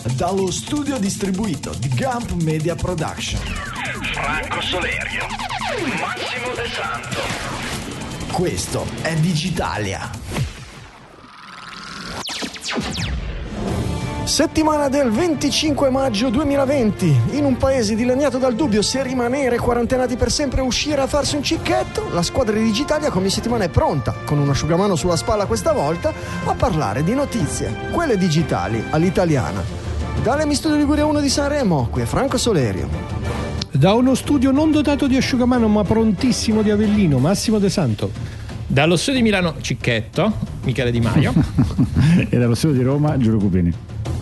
dallo studio distribuito di Gump Media Production. Franco Solerio, Massimo De Santo. Questo è Digitalia. Settimana del 25 maggio 2020. In un paese dilaniato dal dubbio se rimanere quarantenati per sempre o uscire a farsi un cicchetto, la squadra di Digitalia come settimana è pronta, con un asciugamano sulla spalla questa volta, a parlare di notizie, quelle digitali all'italiana. Dalle Studio Liguria 1 di Sanremo, qui è Franco Solerio. Da uno studio non dotato di asciugamano ma prontissimo di Avellino, Massimo De Santo. Dallo studio di Milano, Cicchetto, Michele Di Maio. E dallo studio di Roma, Giulio Cupini.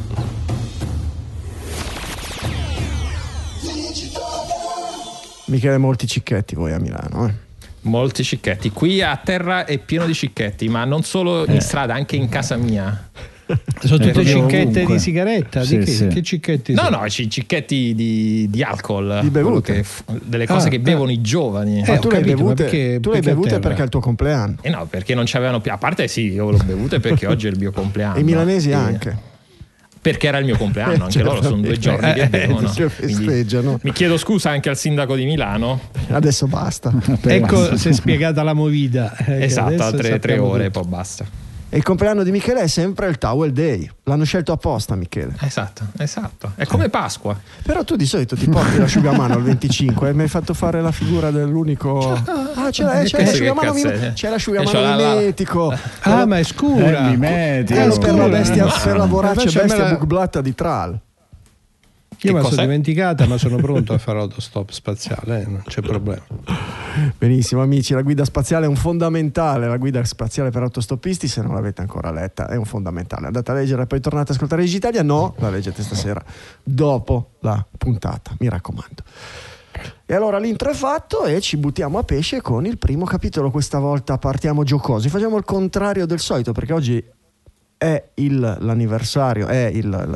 Michele, molti cicchetti voi a Milano, eh? Molti cicchetti. Qui a terra è pieno di cicchetti, ma non solo in strada, anche in casa mia. Sono tutte cicchette ovunque. di sigaretta? Sì, di che? sì. Che cicchetti No, sono? no, cicchetti di alcol. Di bevute. Delle cose che bevono i giovani. Ma tu ho le hai capito, ma bevute, perché- tu le hai perché a bevute terra? perché è il tuo compleanno. E no, perché non c'avevano più. A parte sì, io le ho bevute perché oggi è il mio compleanno. E i milanesi E- anche. Perché era il mio compleanno, anche loro sono 2 giorni che bevono. si Quindi festeggiano. mi chiedo scusa anche al sindaco di Milano. Adesso basta. Ecco, si è spiegata la movida. Esatto, Adesso 3 sappiamo ore, tutto. poi basta. E il compleanno di Michele è sempre il Towel Day. L'hanno scelto apposta, Michele. Esatto. È come Pasqua. Però tu di solito ti porti l'asciugamano al 25 e mi hai fatto fare la figura dell'unico. Ah, c'è l'asciugamano, che cazzo è? c'è l'asciugamano C'ho la- mimetico. Ah, ma è scura. Mimetico. Per la scura. bestia, per la voraccia Invece a me bestia la- bugblatta di Tral. Io me la cos'è? sono dimenticata, ma sono pronto a fare autostop spaziale, non c'è problema. Benissimo amici, la guida spaziale è un fondamentale, la guida spaziale per autostoppisti, se non l'avete ancora letta è un fondamentale. Andate a leggere e poi tornate a ascoltare Digitalia, no, la leggete stasera dopo la puntata, mi raccomando. E allora l'intro è fatto e ci buttiamo a pesce con il primo capitolo. Questa volta partiamo giocosi, facciamo il contrario del solito perché oggi è l'anniversario, è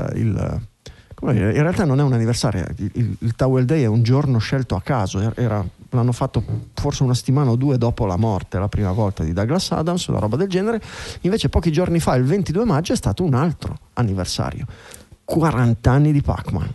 come dire, in realtà non è un anniversario, il Towel Day è un giorno scelto a caso, l'hanno fatto forse una settimana o 2 dopo la morte, la prima volta di Douglas Adams, una roba del genere. Invece pochi giorni fa, il 22 maggio, è stato un altro anniversario, 40 anni di Pac-Man.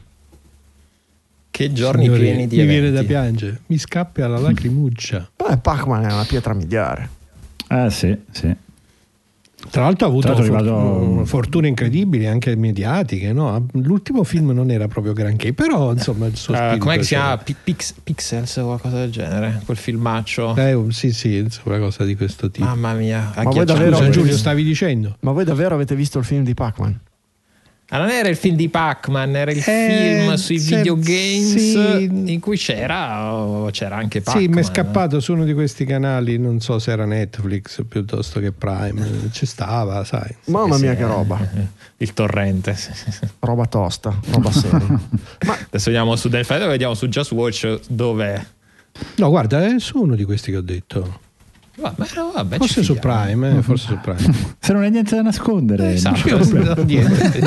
Che giorni Signori, pieni di mi eventi. viene da piangere, mi scappa la lacrimuccia. Beh, Pac-Man è una pietra miliare. Sì, sì. Tra l'altro ha avuto Tra l'altro è arrivato- fortune incredibili anche mediatiche, no? L'ultimo film non era proprio granché, però insomma il suo spirito Com'è che si c'era. chiama? Pixels o qualcosa del genere? Quel filmaccio. Sì, insomma, una cosa di questo tipo. Mamma mia. voi davvero- Scusa avete Giulio, visto- stavi dicendo? Ma voi davvero avete visto il film di Pac-Man? Non era il film di Pac-Man, era il film sui videogames sì. in cui c'era anche Pac-Man. Sì, mi è scappato su uno di questi canali, non so se era Netflix piuttosto che Prime, ci stava, sai. Mamma Sì, mia che roba, Il torrente. roba tosta, roba seria. Ma Adesso vediamo su Delphi, vediamo su Just Watch dov'è. No, guarda, è su uno di questi che ho detto. Vabbè, Forse ci su fidiamo. Prime, forse su Prime. Se non hai niente da nascondere. Esatto. Niente.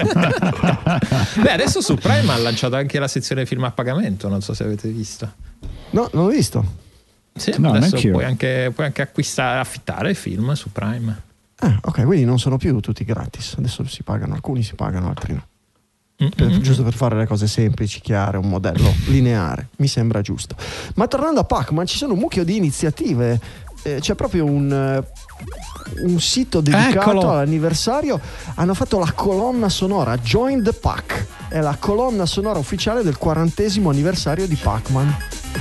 Beh, adesso su Prime ha lanciato anche la sezione film a pagamento, non so se avete visto. no, non l'ho visto. Sì, No, adesso neanch'io. puoi anche affittare film su Prime. Ok, quindi non sono più tutti gratis. Adesso si pagano, alcuni si pagano, altri no. Giusto per fare le cose semplici, chiare, un modello lineare, mi sembra giusto. Ma tornando a Pac-Man, ci sono un mucchio di iniziative, c'è proprio un sito dedicato Eccolo. all'anniversario. Hanno fatto la colonna sonora Join the Pac, è la colonna sonora ufficiale del 40° anniversario di Pac-Man.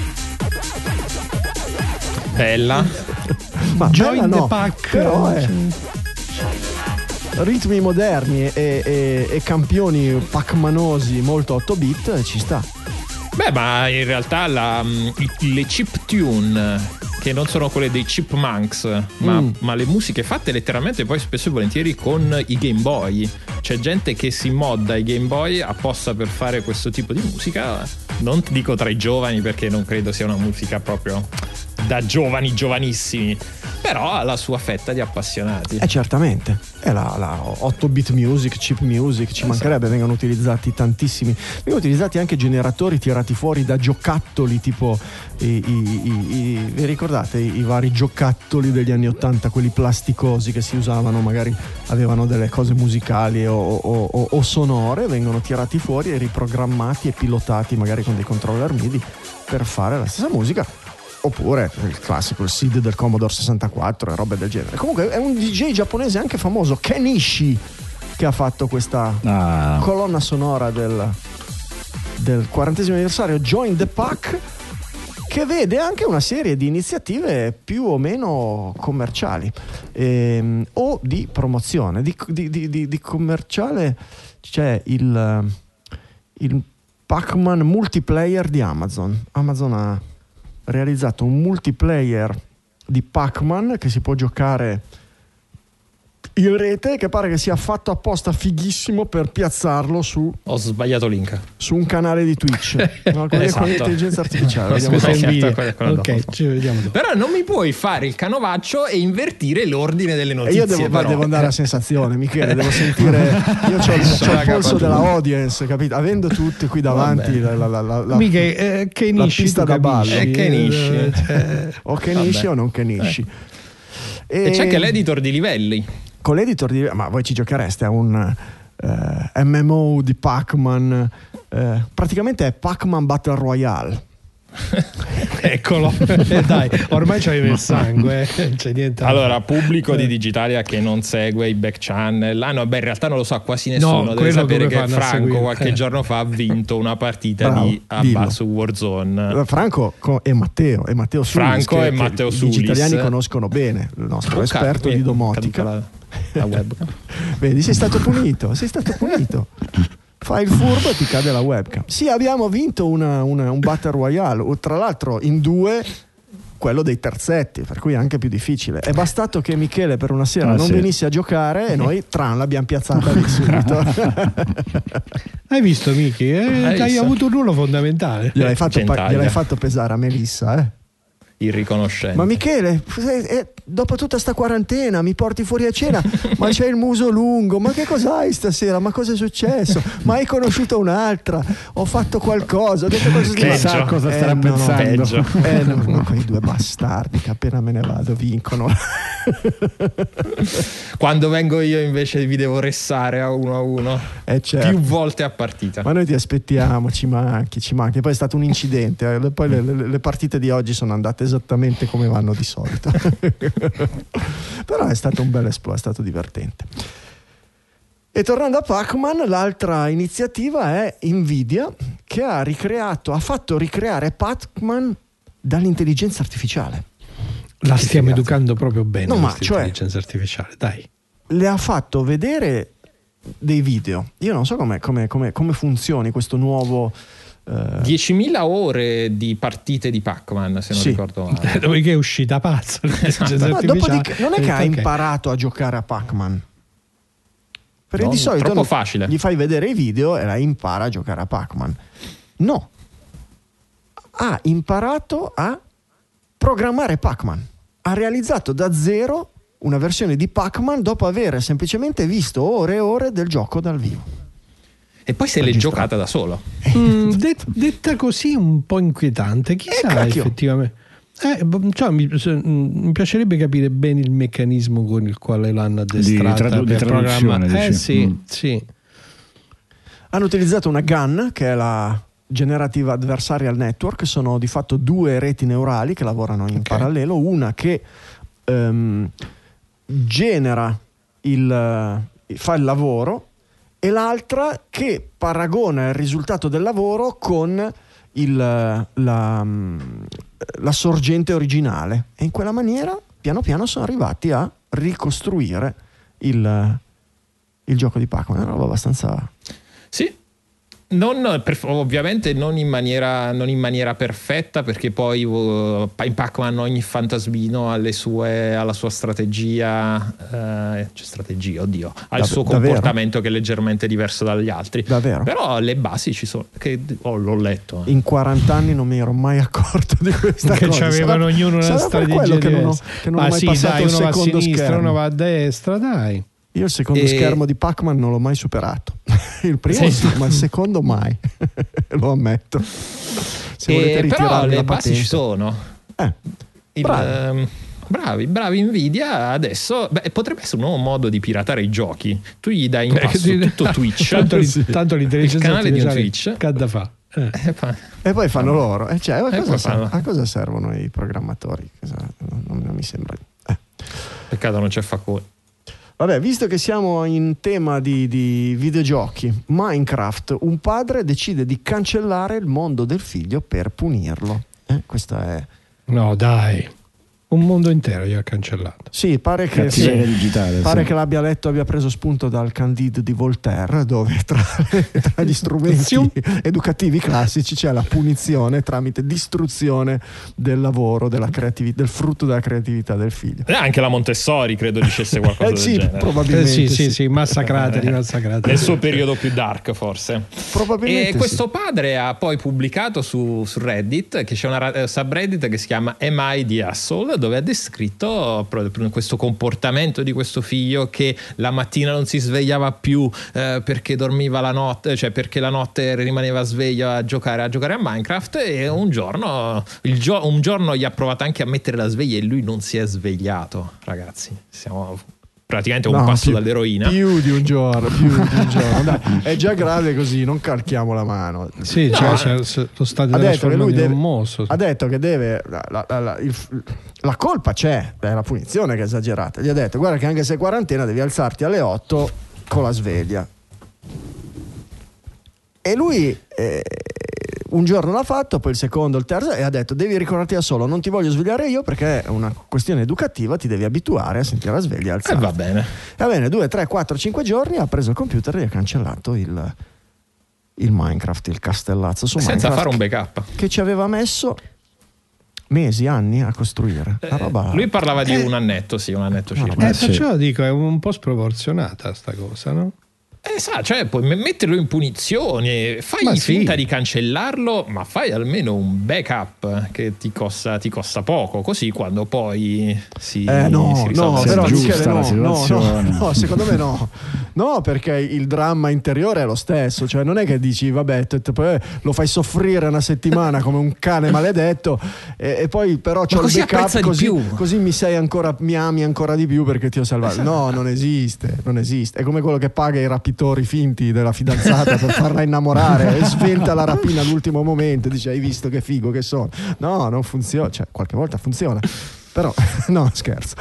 Bella. Ma Join bella the no, Pac. però è ritmi moderni e campioni pacmanosi molto 8-bit, ci sta. Beh, ma in realtà le chiptune, che non sono quelle dei Chipmunks, ma le musiche fatte letteralmente poi spesso e volentieri con i Game Boy. C'è gente che si modda i Game Boy apposta per fare questo tipo di musica. Non ti dico tra i giovani, perché non credo sia una musica proprio da giovani giovanissimi, però ha la sua fetta di appassionati. Certamente, è la 8-bit music, chip music, ci mancherebbe, vengono utilizzati tantissimi, vengono utilizzati anche generatori tirati fuori da giocattoli, tipo vi ricordate i vari giocattoli degli anni 80, quelli plasticosi che si usavano, magari avevano delle cose musicali o sonore, vengono tirati fuori e riprogrammati e pilotati magari con dei controller MIDI per fare la stessa musica. Oppure il classico, il SID del Commodore 64 e robe del genere. Comunque è un DJ giapponese anche famoso, Kenichi, che ha fatto questa colonna sonora del 40° anniversario Join the Pack, che vede anche una serie di iniziative più o meno commerciali o di promozione. Di commerciale c'è il Pac-Man multiplayer di Amazon. Amazon ha realizzato un multiplayer di Pac-Man che si può giocare in rete, che pare che sia fatto apposta, fighissimo, per piazzarlo ho sbagliato link su un canale di Twitch, no? Con l'intelligenza artificiale. Ok, ci vediamo dopo. Però non mi puoi fare il canovaccio e invertire l'ordine delle notizie. Io devo andare a sensazione, Michele, devo sentire. Io c'ho il polso della audience, capito? Avendo tutti qui davanti la pista da ballo. O Kenichi o non Kenichi. E c'è anche l'editor di livelli. Con l'editor di livelli, ma voi ci giochereste a un MMO di Pac-Man? Praticamente è Pac-Man Battle Royale. Eccolo, dai, ormai c'avevi il sangue, c'è niente. Allora, pubblico di Digitalia che non segue i back channel, in realtà non lo sa quasi nessuno. No, deve sapere che Franco qualche giorno fa ha vinto una partita di ABBA su Warzone. Franco e Matteo Sulis, Franco e Matteo Sulis, gli italiani conoscono bene il nostro esperto di domotica. La webcam. Vedi, sei stato punito. Fai il furbo e ti cade la webcam. Sì, abbiamo vinto un Battle Royale, tra l'altro in 2, quello dei terzetti, per cui è anche più difficile. È bastato che Michele per una sera non venisse a giocare e noi l'abbiamo piazzata lì subito. Hai visto, Miki? Hai avuto un ruolo fondamentale. Gliel'hai fatto pesare a Melissa, irriconoscente. Ma Michele, dopo tutta sta quarantena mi porti fuori a cena, ma c'hai il muso lungo, ma che cos'hai stasera? Ma cosa è successo? Ma hai conosciuto un'altra? Ho fatto qualcosa? Ho detto chissà cosa starà pensando. Quei due bastardi che appena me ne vado vincono. Quando vengo io invece vi devo ressare a 1-1 certo. Più volte a partita. Ma noi ti aspettiamo, ci manchi. Poi è stato un incidente, poi le partite di oggi sono andate esattamente come vanno di solito. Però è stato un bel esploit, è stato divertente. E tornando a Pac-Man, l'altra iniziativa è Nvidia, che ha fatto ricreare Pac-Man dall'intelligenza artificiale. La stiamo educando proprio bene, no, l'intelligenza artificiale, dai. Le ha fatto vedere dei video. Io non so come funzioni questo nuovo 10.000 ore di partite di Pac-Man, se non ricordo male. Dopodiché è uscita pazza. Dopodiché non è che ha imparato a giocare a Pac-Man, perché di solito troppo facile. Gli fai vedere i video e la impara a giocare a Pac-Man. No, ha imparato a programmare Pac-Man. Ha realizzato da zero una versione di Pac-Man dopo aver semplicemente visto ore e ore del gioco dal vivo. E poi se l'è giocata da solo. Detta così un po' inquietante. Chissà effettivamente. Mi piacerebbe capire bene il meccanismo con il quale l'hanno addestrata per programmare. Sì. Hanno utilizzato una GAN, che è la Generative Adversarial Network. Sono di fatto 2 reti neurali che lavorano in parallelo. Una che genera fa il lavoro, e l'altra che paragona il risultato del lavoro con la sorgente originale, e in quella maniera piano piano sono arrivati a ricostruire il gioco di Pac-Man. È una roba abbastanza Ovviamente non in maniera perfetta, perché poi in Pac-Man ogni fantasmino ha alla sua strategia, al suo comportamento che è leggermente diverso dagli altri. Davvero? Però le basi ci sono, l'ho letto. In 40 anni non mi ero mai accorto di questa che cosa. avevano ognuno una strategia diversa. Che non ho mai passato il uno va a secondo sinistra, schermo. uno va a destra, dai. Io il secondo schermo di Pac-Man non l'ho mai superato. Il primo sì, ma il secondo mai. Lo ammetto. Se volete però le la basi patente. ci sono. Bravi Nvidia. Adesso potrebbe essere un nuovo modo di piratare i giochi. Tu gli dai in pasto tutto Twitch, tanto l'intelligenza il canale di un Twitch, cadda fa. E poi fanno loro. A cosa servono i programmatori? Non mi sembra. Peccato non c'è Facone. Vabbè, visto che siamo in tema di videogiochi, Minecraft, un padre decide di cancellare il mondo del figlio per punirlo. Questa è... No, dai. Un mondo intero gli ha cancellato. Sì, pare che digitale, che abbia preso spunto dal Candide di Voltaire, dove tra gli strumenti educativi classici c'è la punizione tramite distruzione del lavoro, della creatività, del frutto della creatività del figlio. Anche la Montessori credo dicesse qualcosa del genere. Probabilmente sì, massacrateli. Nel suo periodo più dark, forse. Probabilmente. E questo padre ha poi pubblicato su Reddit, che c'è una subreddit che si chiama Am I the Asshole, dove ha descritto questo comportamento di questo figlio, che la mattina non si svegliava più perché dormiva la notte, cioè perché la notte rimaneva sveglio a giocare a Minecraft, e un giorno gli ha provato anche a mettere la sveglia e lui non si è svegliato. Ragazzi, siamo praticamente un passo dall'eroina. Più di un giorno. Dai, è già grave così, non calchiamo la mano. Sì, c'è lo stadio della sua un mostro. Ha detto che deve la colpa c'è, è la punizione che è esagerata. Gli ha detto: guarda che anche se è quarantena devi alzarti alle 8 con la sveglia. E lui un giorno l'ha fatto, poi il secondo, il terzo, e ha detto: devi ricordarti da solo, non ti voglio svegliare io perché è una questione educativa, ti devi abituare a sentire la sveglia e alzarti. Va bene, 2, 3, 4, 5 giorni ha preso il computer e ha cancellato il Minecraft, il castellazzo su senza Minecraft, fare un backup, che ci aveva messo mesi, anni a costruire. Lui parlava di un annetto circa. Perciò dico, è un po' sproporzionata sta cosa, no? Cioè puoi metterlo in punizione, fai finta di cancellarlo, ma fai almeno un backup che ti costa poco, così quando poi si risolve. Però giusta la situazione. No, secondo me no, perché il dramma interiore è lo stesso, cioè non è che dici vabbè poi lo fai soffrire una settimana come un cane maledetto e poi però c'ho il backup così mi ami ancora di più perché ti ho salvato. No, non esiste, è come quello che paga i rapitori finti della fidanzata per farla innamorare e sventa la rapina all'ultimo momento, dice: hai visto che figo che sono? No, non funziona, cioè qualche volta funziona, però no, scherzo.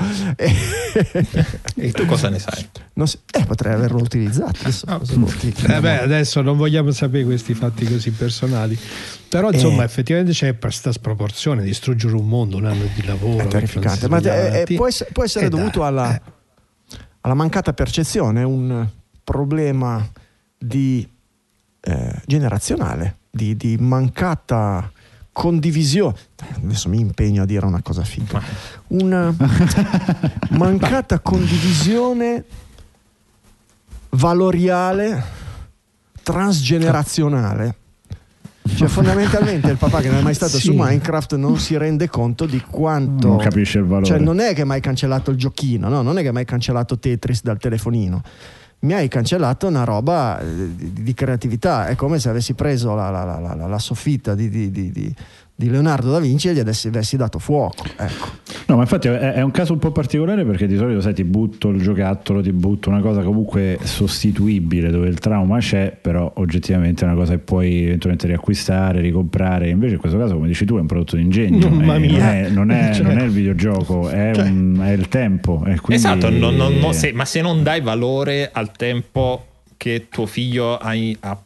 E tu cosa ne sai? Potrei averlo utilizzato adesso. Adesso non vogliamo sapere questi fatti così personali, però insomma effettivamente c'è questa sproporzione, distruggere un mondo, un anno di lavoro è terrificante, ma può essere dovuto alla mancata percezione, un problema di generazionale, di mancata condivisione. Adesso mi impegno a dire una cosa figa. Una mancata condivisione valoriale transgenerazionale. Cioè fondamentalmente il papà che non è mai stato su Minecraft non si rende conto di quanto non capisce il valore. Cioè non è che hai mai cancellato il giochino, no? Non è che hai mai cancellato Tetris dal telefonino. Mi hai cancellato una roba di creatività. È come se avessi preso la soffitta di Leonardo da Vinci e gli avessi dato fuoco, ecco. No, ma infatti è un caso un po' particolare, perché di solito sai, ti butto il giocattolo, ti butto una cosa comunque sostituibile dove il trauma c'è, però oggettivamente è una cosa che puoi eventualmente riacquistare, ricomprare. Invece in questo caso, come dici tu, è un prodotto d'ingegno, non è il videogioco, è il tempo, e quindi... Esatto, ma se non dai valore al tempo che tuo figlio ha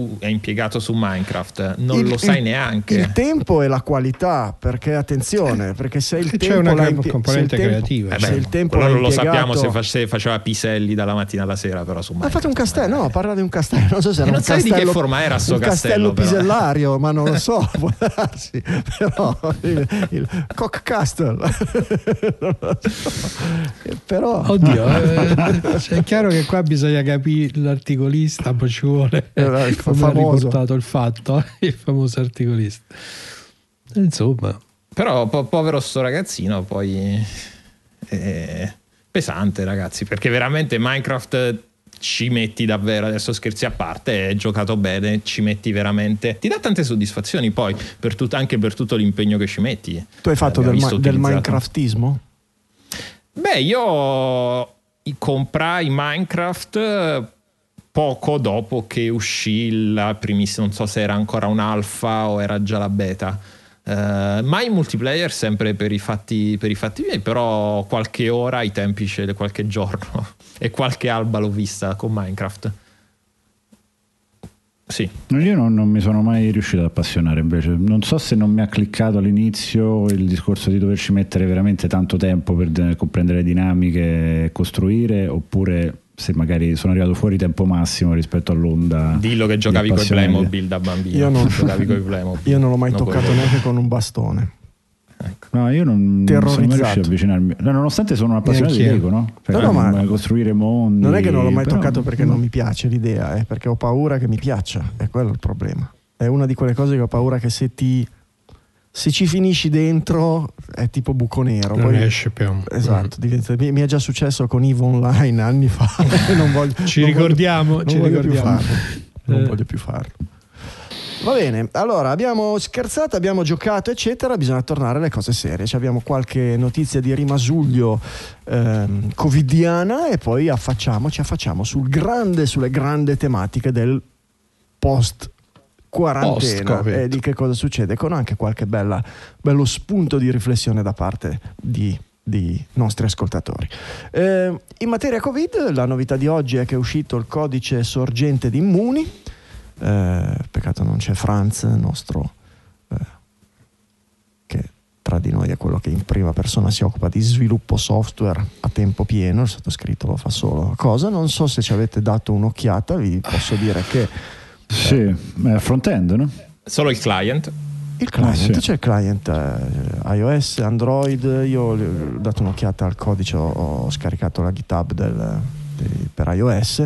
è impiegato su Minecraft non lo sai neanche. Il tempo e la qualità, perché attenzione, perché se il tempo c'è una componente creativa. se il tempo non lo impiegato... sappiamo se faceva piselli dalla mattina alla sera, però su Minecraft. Ha fatto un castello, no, parla di un castello, non so se era non un sai castello, di che forma era sto un castello però. pisellario, ma non lo so, può darsi, però il Cock Castle non lo so. Però oddio, è chiaro che qua bisogna capire l'articolista, poi ci vuole il come ha famoso. riportato il fatto, il famoso articolista. Insomma, Però povero sto ragazzino, poi pesante, ragazzi, perché veramente Minecraft ci metti davvero, adesso scherzi a parte, è giocato bene, ci metti veramente, ti dà tante soddisfazioni poi anche per tutto l'impegno che ci metti. Tu hai fatto del Minecraftismo? Beh, io comprai Minecraft poco dopo che uscì la primissima, non so se era ancora un'alfa o era già la beta. Mai in multiplayer, sempre per i fatti miei, però qualche ora ai tempi, qualche giorno e qualche alba l'ho vista con Minecraft. Sì. Io non mi sono mai riuscito ad appassionare, invece non so se non mi ha cliccato all'inizio il discorso di doverci mettere veramente tanto tempo per comprendere le dinamiche e costruire, oppure se magari sono arrivato fuori tempo massimo rispetto all'onda. Dillo che giocavi con i Playmobil da bambino. Io non l'ho mai toccato neanche con un bastone. Ecco. No, io non sono mai riuscito ad avvicinarmi, nonostante sono un appassionato di Lego, no? Ma costruire mondi. non è che non l'ho mai però, toccato perché non mi piace l'idea, è perché ho paura che mi piaccia, è quello il problema. È una di quelle cose che ho paura che se ci finisci dentro è tipo buco nero. non poi, esce più. Esatto, mi è già successo con EVE Online anni fa. Non voglio più farlo. Va bene, allora abbiamo scherzato, abbiamo giocato eccetera, bisogna tornare alle cose serie. Abbiamo qualche notizia di rimasuglio covidiana e poi ci affacciamo sulle grandi tematiche del post quarantena e di che cosa succede, con anche qualche bello spunto di riflessione da parte di nostri ascoltatori. In materia Covid, la novità di oggi è che è uscito il codice sorgente di Immuni. Peccato non c'è Franz, nostro che tra di noi è quello che in prima persona si occupa di sviluppo software a tempo pieno. Il sottoscritto lo fa solo cosa. Non so se ci avete dato un'occhiata, vi posso dire che sì, front-end, no? Solo il client. Il client, sì. c'è il client iOS, Android. Io ho dato un'occhiata al codice, ho scaricato la GitHub per iOS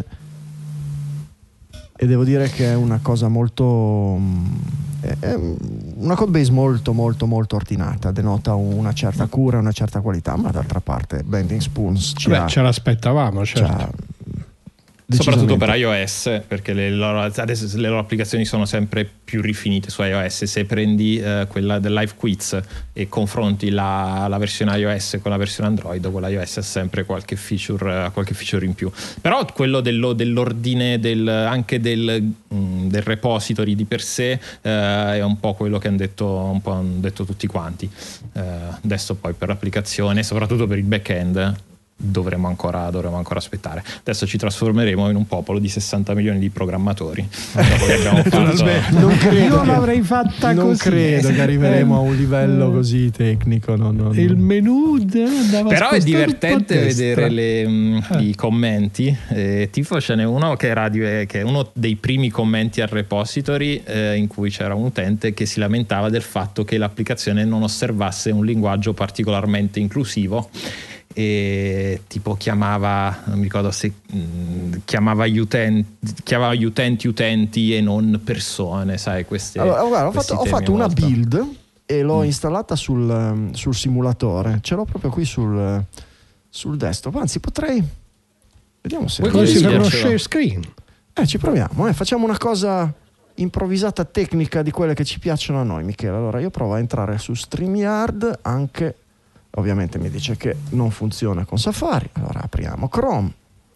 e devo dire che è una cosa molto è una codebase molto molto molto ordinata, denota una certa cura, una certa qualità, ma d'altra parte Bending Spoons ce l'aspettavamo, certo. Soprattutto per iOS, perché le loro applicazioni sono sempre più rifinite su iOS. Se prendi quella del Live Quiz e confronti la versione iOS con la versione Android, quella iOS ha sempre qualche feature in più. Però quello dell'ordine anche del repository di per sé è un po' quello che hanno detto tutti quanti. Adesso poi per l'applicazione, soprattutto per il back-end, dovremo ancora aspettare. Adesso ci trasformeremo in un popolo di 60 milioni di programmatori. Dopo che abbiamo fatto... non l'avrei fatta così. Non credo che arriveremo a un livello così tecnico. No. Il menù però è divertente vedere i commenti. Tipo ce n'è uno che è uno dei primi commenti al repository in cui c'era un utente che si lamentava del fatto che l'applicazione non osservasse un linguaggio particolarmente inclusivo. E tipo chiamava, non mi ricordo se chiamava gli utenti e non persone, sai, queste. Allora, guarda, ho fatto una build e l'ho installata sul simulatore, ce l'ho proprio qui sul desktop, anzi potrei, vediamo se così per uno share screen. Ci proviamo, facciamo una cosa improvvisata tecnica di quelle che ci piacciono a noi, Michele. Allora io provo a entrare su StreamYard, anche ovviamente mi dice che non funziona con Safari. Allora apriamo Chrome.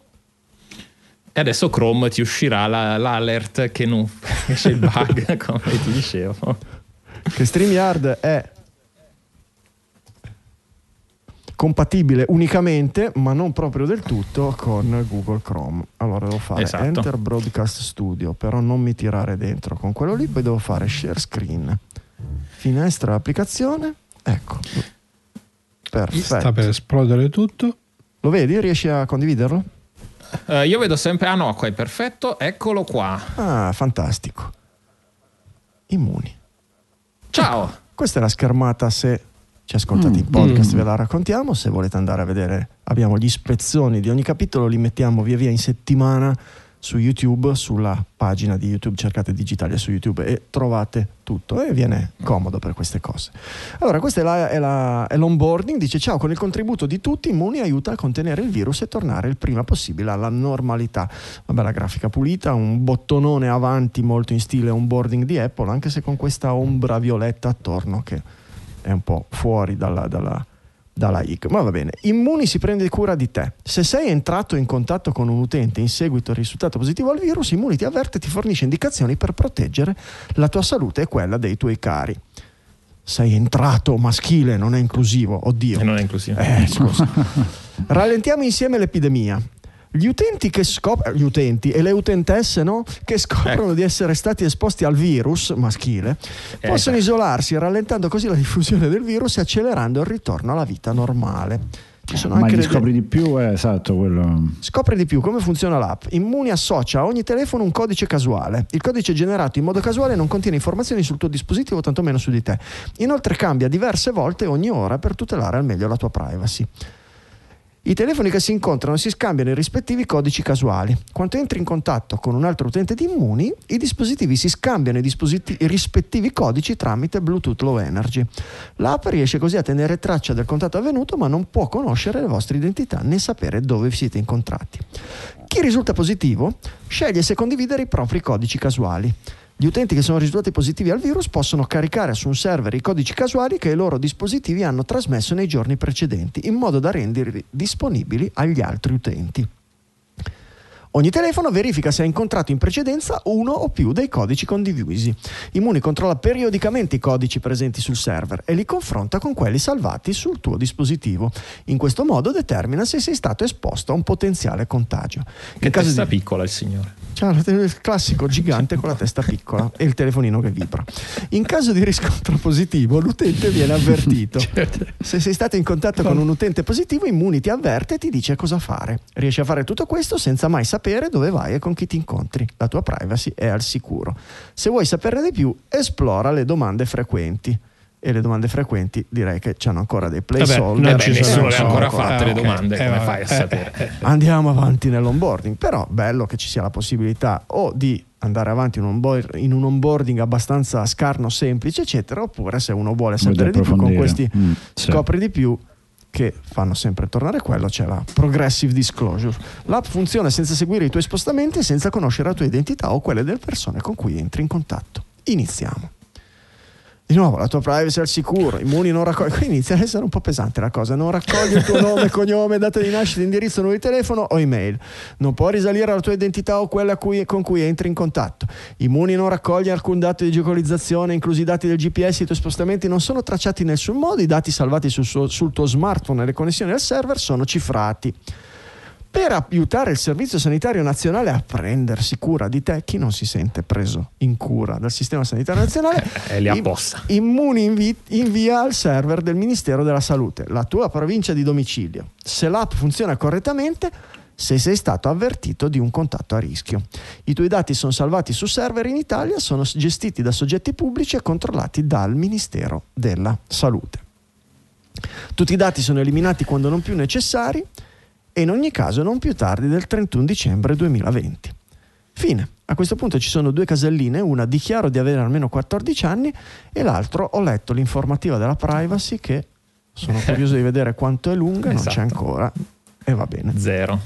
E adesso Chrome ti uscirà l'alert che non c'è il bug, come ti dicevo. Che StreamYard è compatibile unicamente, ma non proprio del tutto, con Google Chrome. Allora devo fare Enter Broadcast Studio, però non mi tirare dentro con quello lì, poi devo fare Share Screen, finestra applicazione, ecco, perfetto. Sta per esplodere tutto. Lo vedi? Riesci a condividerlo? Io vedo sempre, no, qua è perfetto, eccolo qua. Ah, fantastico. Immuni. Ciao. Ecco, questa è la schermata se ci ascoltate in podcast, ve la raccontiamo. Se volete andare a vedere, abbiamo gli spezzoni di ogni capitolo, li mettiamo via via in settimana su YouTube, sulla pagina di YouTube, cercate Digitalia su YouTube e trovate tutto e viene comodo per queste cose. Allora, questa è l'onboarding, dice: ciao, con il contributo di tutti Immuni aiuta a contenere il virus e tornare il prima possibile alla normalità. Vabbè, la grafica pulita, un bottonone avanti molto in stile onboarding di Apple, anche se con questa ombra violetta attorno che è un po' fuori dalla IC, ma va bene. Immuni si prende cura di te. Se sei entrato in contatto con un utente in seguito al risultato positivo al virus, Immuni ti avverte e ti fornisce indicazioni per proteggere la tua salute e quella dei tuoi cari. Sei entrato maschile, non è inclusivo, oddio. Non è inclusivo. Scusa. Rallentiamo insieme l'epidemia. Gli utenti e le utentesse, no? Che scoprono di essere stati esposti al virus maschile possono isolarsi, rallentando così la diffusione del virus e accelerando il ritorno alla vita normale. Ci sono ma anche gli scopri di più, esatto, quello. Scopri di più come funziona l'app. Immuni associa a ogni telefono un codice casuale. Il codice generato in modo casuale non contiene informazioni sul tuo dispositivo, tantomeno su di te. Inoltre cambia diverse volte ogni ora per tutelare al meglio la tua privacy. I telefoni che si incontrano si scambiano i rispettivi codici casuali. Quando entri in contatto con un altro utente di Immuni, i dispositivi si scambiano i rispettivi codici tramite Bluetooth Low Energy. L'app riesce così a tenere traccia del contatto avvenuto, ma non può conoscere le vostre identità né sapere dove vi siete incontrati. Chi risulta positivo sceglie se condividere i propri codici casuali. Gli utenti che sono risultati positivi al virus possono caricare su un server i codici casuali che i loro dispositivi hanno trasmesso nei giorni precedenti, in modo da renderli disponibili agli altri utenti. Ogni telefono verifica se ha incontrato in precedenza uno o più dei codici condivisi. Immuni controlla periodicamente i codici presenti sul server e li confronta con quelli salvati sul tuo dispositivo. In questo modo determina se sei stato esposto a un potenziale contagio. Che testa piccola il signore. C'ha il classico gigante con la testa piccola e il telefonino che vibra. In caso di riscontro positivo, l'utente viene avvertito. Se sei stato in contatto con un utente positivo, Immuni ti avverte e ti dice cosa fare. Riesci a fare tutto questo senza mai sapere dove vai e con chi ti incontri. La tua privacy è al sicuro. Se vuoi saperne di più, esplora le domande frequenti. E le domande frequenti direi che c'hanno ancora dei placeholder. Nessuno le ha ancora fatte le domande, come fai a sapere? Andiamo avanti nell'onboarding, però bello che ci sia la possibilità o di andare avanti in un onboarding abbastanza scarno, semplice, eccetera, oppure se uno vuole sapere di più con questi scopri di più che fanno sempre tornare quello, c'è la progressive disclosure. L'app funziona senza seguire i tuoi spostamenti e senza conoscere la tua identità o quelle delle persone con cui entri in contatto. Iniziamo. Di nuovo, la tua privacy è al sicuro. Immuni non raccoglie. Qui inizia ad essere un po' pesante la cosa. Non raccoglie il tuo nome, cognome, data di nascita, indirizzo, numero di telefono o email. Non può risalire alla tua identità o quella con cui entri in contatto. Immuni non raccoglie alcun dato di geolocalizzazione, inclusi i dati del GPS. I tuoi spostamenti non sono tracciati in nessun modo. I dati salvati sul tuo smartphone e le connessioni al server sono cifrati. Per aiutare il Servizio Sanitario Nazionale a prendersi cura di te, chi non si sente preso in cura dal Sistema Sanitario Nazionale, è lì apposta. Immuni invia al server del Ministero della Salute la tua provincia di domicilio. Se l'app funziona correttamente, se sei stato avvertito di un contatto a rischio. I tuoi dati sono salvati su server in Italia, sono gestiti da soggetti pubblici e controllati dal Ministero della Salute. Tutti i dati sono eliminati quando non più necessari e in ogni caso non più tardi del 31 dicembre 2020. Fine. A questo punto ci sono due caselline, una dichiaro di avere almeno 14 anni e l'altro ho letto l'informativa della privacy che sono curioso di vedere quanto è lunga, non c'è ancora e va bene. 0.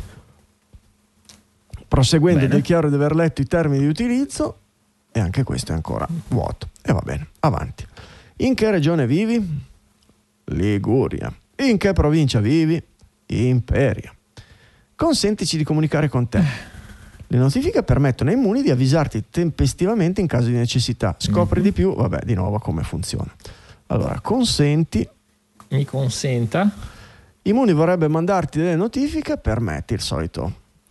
Proseguendo dichiaro di aver letto i termini di utilizzo e anche questo è ancora vuoto e va bene, avanti. In che regione vivi? Liguria. In che provincia vivi? Imperia. Consentici di comunicare con te. Le notifiche permettono ai Immuni di avvisarti tempestivamente in caso di necessità. Scopri di più, vabbè, di nuovo come funziona. Allora, consenti. Mi consenta. Immuni vorrebbe mandarti delle notifiche per metti il solito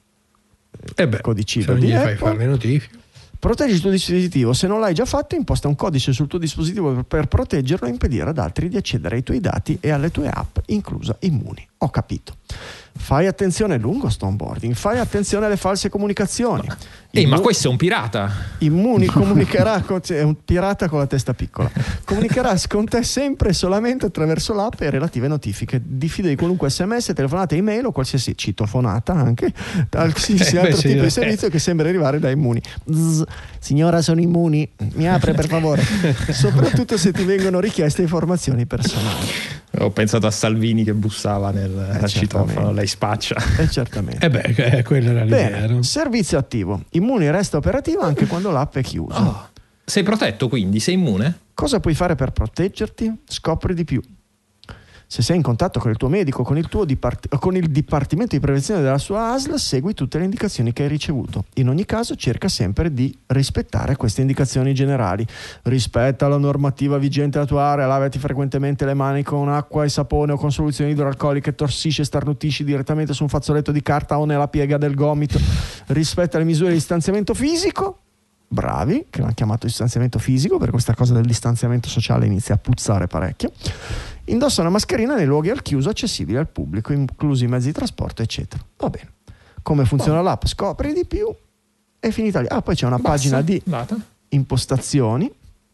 codicino se non di gli fai Apple. fare le notifiche. Proteggi il tuo dispositivo, se non l'hai già fatto imposta un codice sul tuo dispositivo per proteggerlo e impedire ad altri di accedere ai tuoi dati e alle tue app, inclusa Immuni. Ho capito. Fai attenzione, lungo sto onboarding, fai attenzione alle false comunicazioni. Ma questo è un pirata. Immuni comunicherà è un pirata con la testa piccola. Comunicherà con te sempre e solamente attraverso l'app e relative notifiche. Diffida di qualunque sms, telefonata, email o qualsiasi citofonata anche qualsiasi altro tipo di servizio che sembra arrivare da Immuni. Signora, sono Immuni, mi apre per favore. Soprattutto se ti vengono richieste informazioni personali. Ho pensato a Salvini che bussava nel citofono, lei spaccia. Certamente. Quella era l'idea. Bene, No? servizio attivo. Immuni resta operativo anche quando l'app è chiusa. Oh, sei protetto quindi? Sei immune? Cosa puoi fare per proteggerti? Scopri di più. Se sei in contatto con il tuo medico, con il dipartimento di prevenzione della sua ASL, segui tutte le indicazioni che hai ricevuto. In ogni caso, cerca sempre di rispettare queste indicazioni generali. Rispetta la normativa vigente da tua area, lavati frequentemente le mani con acqua e sapone o con soluzioni idroalcoliche, tossisci e starnutisci direttamente su un fazzoletto di carta o nella piega del gomito. Rispetta le misure di distanziamento fisico. Bravi, che l'hanno chiamato distanziamento fisico, perché questa cosa del distanziamento sociale inizia a puzzare parecchio. Indossa una mascherina nei luoghi al chiuso accessibili al pubblico, inclusi i mezzi di trasporto, eccetera. Va bene. Come funziona l'app? Scopri di più. È finita lì. Poi c'è una pagina di impostazioni.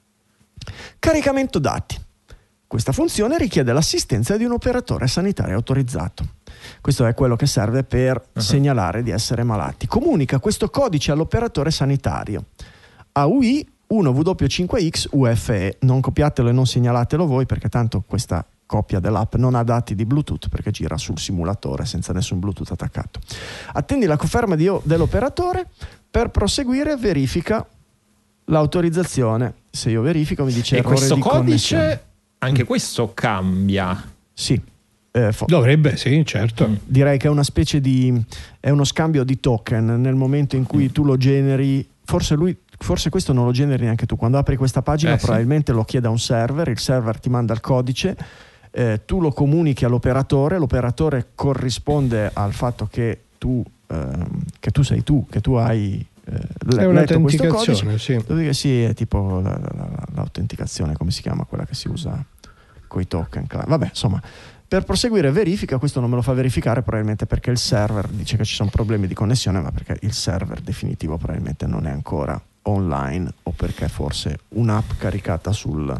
Caricamento dati. Questa funzione richiede l'assistenza di un operatore sanitario autorizzato. Questo è quello che serve per segnalare di essere malati. Comunica questo codice all'operatore sanitario. AUI 1W5X UFE. Non copiatelo e non segnalatelo voi, perché tanto questa copia dell'app non ha dati di Bluetooth, perché gira sul simulatore senza nessun Bluetooth attaccato. Attendi la conferma dell'operatore. Per proseguire verifica l'autorizzazione. Se io verifico mi dice errore di connessione. Questo codice, anche questo cambia? Sì. Dovrebbe, sì, certo. Direi che è una specie è uno scambio di token nel momento in cui tu lo generi. Forse questo non lo generi neanche tu. Quando apri questa pagina probabilmente lo chiede a un server, il server ti manda il codice, tu lo comunichi all'operatore, l'operatore corrisponde al fatto che tu sei tu, che tu hai letto questo codice. Sì. Sì, è tipo l'autenticazione, come si chiama quella che si usa con i token. Vabbè, insomma. Per proseguire verifica, questo non me lo fa verificare probabilmente perché il server dice che ci sono problemi di connessione, ma perché il server definitivo probabilmente non è ancora online, o perché forse un'app caricata sul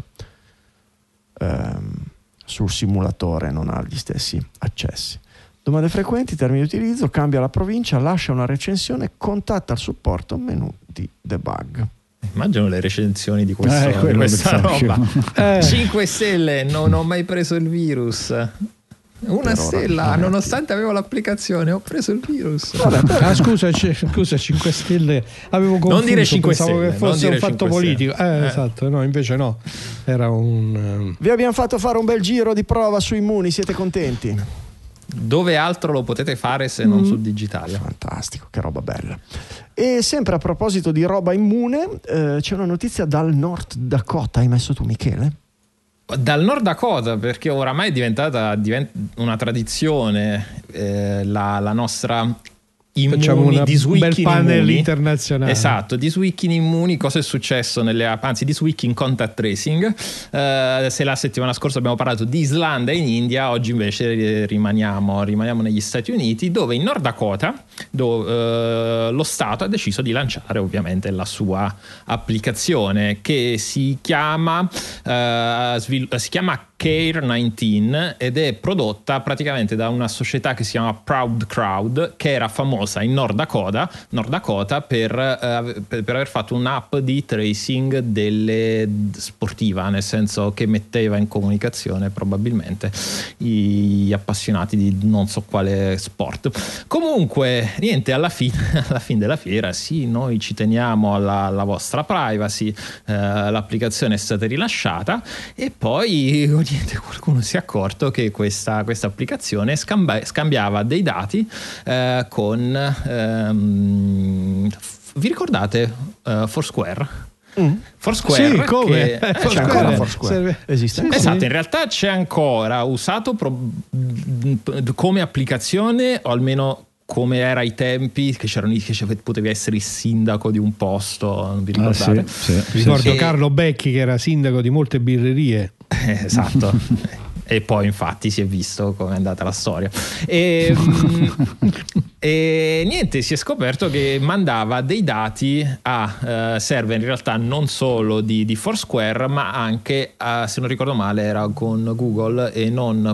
simulatore non ha gli stessi accessi. Domande frequenti, termini di utilizzo, cambia la provincia, lascia una recensione, contatta il supporto, menu di debug. Immagino le recensioni di questa roba. 5 stelle, non ho mai preso il virus. Una stella, nonostante avevo l'applicazione, ho preso il virus. Scusa, 5 stelle. Avevo confuso, non dire 5 pensavo stelle, che fosse un fatto politico. Esatto, no, invece no. Era un. Vi abbiamo fatto fare un bel giro di prova su Immuni, siete contenti? Dove altro lo potete fare se non su Digitalia? Fantastico, che roba bella. E sempre a proposito di roba immune, c'è una notizia dal North Dakota. Hai messo tu, Michele? Dal Nord Dakota, perché oramai è diventata una tradizione la nostra facciamo un bel panel Immuni. Internazionale. Esatto, This Week in Immuni, cosa è successo nelle app, anzi This Week in Contact Tracing. Se la settimana scorsa abbiamo parlato di Islanda e in India, oggi invece rimaniamo negli Stati Uniti, dove in Nord Dakota lo Stato ha deciso di lanciare ovviamente la sua applicazione che si chiama Care 19 ed è prodotta praticamente da una società che si chiama Proud Crowd, che era famosa in Nord Dakota per aver fatto un'app di tracing delle sportiva, nel senso che metteva in comunicazione probabilmente gli appassionati di non so quale sport. Comunque niente, alla fine della fiera, sì, noi ci teniamo alla vostra privacy, l'applicazione è stata rilasciata e poi qualcuno si è accorto che questa applicazione scambiava dei dati con vi ricordate Foursquare? Foursquare. Sì, come? C'è ancora Foursquare. Esiste? Esatto, in realtà c'è ancora, usato come applicazione, o almeno come era ai tempi, che potevi essere il sindaco di un posto, non vi ricordate? Ricordo Carlo Becchi che era sindaco di molte birrerie. Esatto. E poi infatti si è visto come è andata la storia. E niente, si è scoperto che mandava dei dati a server in realtà non solo di Foursquare, ma anche se non ricordo male era con Google, e non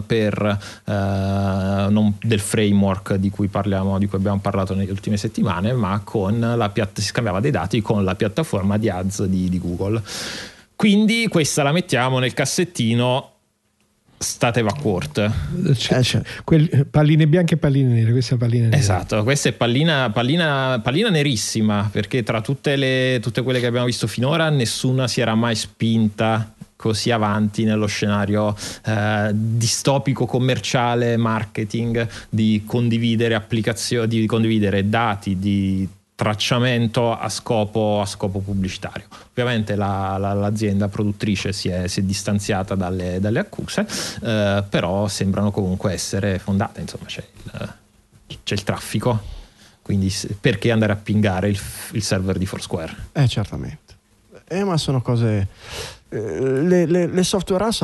del framework di cui abbiamo parlato nelle ultime settimane, ma con si scambiava dei dati con la piattaforma di ads di Google. Quindi questa la mettiamo nel cassettino Statev a Court. Palline bianche e palline nere, questa è pallina nera. Esatto, questa è pallina nerissima, perché tra tutte quelle che abbiamo visto finora nessuna si era mai spinta così avanti nello scenario distopico commerciale, marketing, di condividere applicazioni, di condividere dati di tracciamento a scopo pubblicitario. Ovviamente l'azienda produttrice si è distanziata dalle accuse, però sembrano comunque essere fondate, insomma c'è il traffico, quindi perché andare a pingare il server di Foursquare? Certamente. Ma sono cose... le software house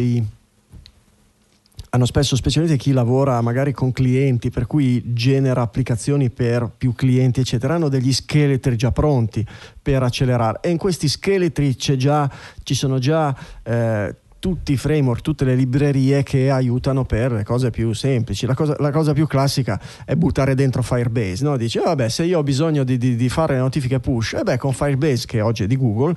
hanno spesso, specialmente chi lavora magari con clienti, per cui genera applicazioni per più clienti eccetera, hanno degli scheletri già pronti per accelerare, e in questi scheletri ci sono già tutti i framework, tutte le librerie che aiutano per le cose più semplici. La cosa più classica è buttare dentro Firebase, no? Dici vabbè, se io ho bisogno di fare le notifiche push, con Firebase, che oggi è di Google,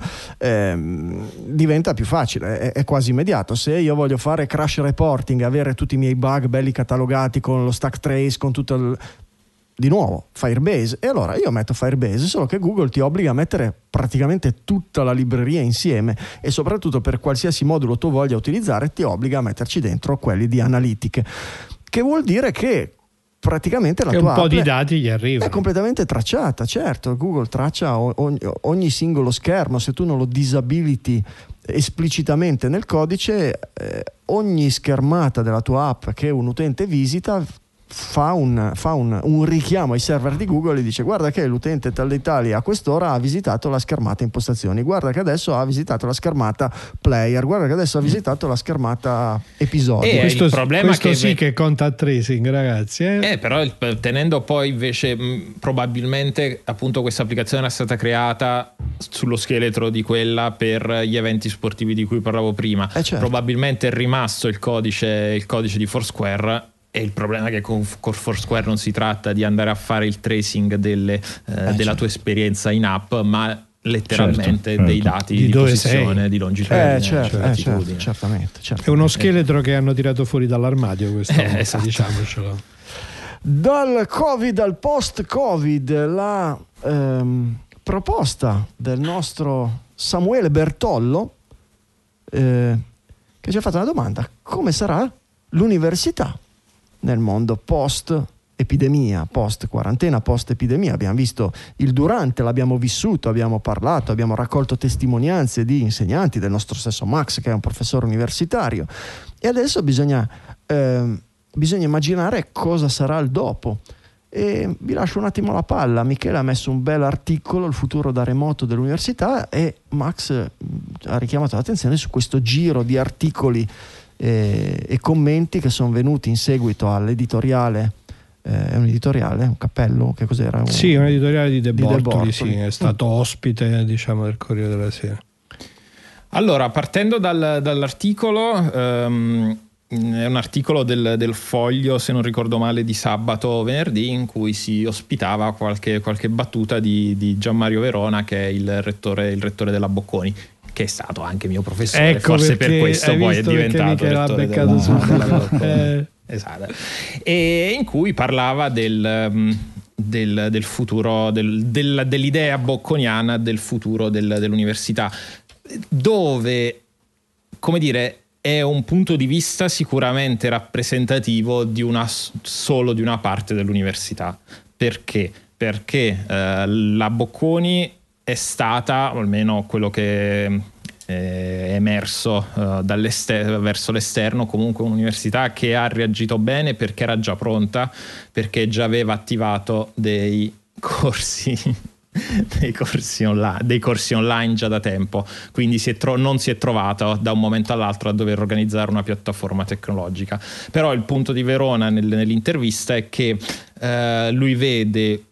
diventa più facile, è quasi immediato. Se io voglio fare crash reporting, avere tutti i miei bug belli catalogati con lo stack trace, con tutto di nuovo Firebase, e allora io metto Firebase, solo che Google ti obbliga a mettere praticamente tutta la libreria insieme, e soprattutto per qualsiasi modulo tu voglia utilizzare ti obbliga a metterci dentro quelli di Analytic, che vuol dire che praticamente la tua un po' di dati gli arrivano, è completamente tracciata. Certo, Google traccia ogni singolo schermo, se tu non lo disabiliti esplicitamente nel codice, ogni schermata della tua app che un utente visita fa un richiamo ai server di Google e dice: guarda che l'utente dall'Italia a quest'ora ha visitato la schermata impostazioni, guarda che adesso ha visitato la schermata player, guarda che adesso ha visitato la schermata episodio. Questo, il problema che è contact tracing, ragazzi. Però tenendo poi invece probabilmente appunto questa applicazione è stata creata sullo scheletro di quella per gli eventi sportivi di cui parlavo prima, certo. Probabilmente è rimasto il codice di Foursquare. E il problema è che con Foursquare non si tratta di andare a fare il tracing della tua esperienza in app, ma letteralmente dei dati di posizione, di longitudine, certamente. È uno scheletro che hanno tirato fuori dall'armadio questo, esatto. Diciamocelo. Dal Covid al post-Covid, la proposta del nostro Samuele Bertollo, che ci ha fatto una domanda: come sarà l'università nel mondo post-epidemia, post-quarantena, post-epidemia? Abbiamo visto il durante, l'abbiamo vissuto, abbiamo parlato, abbiamo raccolto testimonianze di insegnanti, del nostro stesso Max, che è un professore universitario, e adesso bisogna immaginare cosa sarà il dopo. E vi lascio un attimo la palla. Michele ha messo un bel articolo, Il futuro da remoto dell'università, e Max ha richiamato l'attenzione su questo giro di articoli e commenti che sono venuti in seguito all'editoriale. È un editoriale, un cappello, che cos'era? Un editoriale di De Bortoli, sì, è stato ospite, diciamo, del Corriere della Sera. Allora, partendo dall'articolo, è un articolo del Foglio, se non ricordo male, di sabato o venerdì, in cui si ospitava qualche battuta di Gianmario Verona, che è il rettore della Bocconi, che è stato anche mio professore, forse per questo poi è diventato rettore della Bocconi. Esatto. E in cui parlava del futuro, dell'idea bocconiana del futuro dell'università, dove, come dire, è un punto di vista sicuramente rappresentativo solo di una parte dell'università. Perché? Perché la Bocconi è stata, o almeno quello che è emerso verso l'esterno, comunque un'università che ha reagito bene perché era già pronta, perché già aveva attivato dei corsi online già da tempo, quindi non si è trovato da un momento all'altro a dover organizzare una piattaforma tecnologica. Però il punto di Verona nell'intervista è che lui vede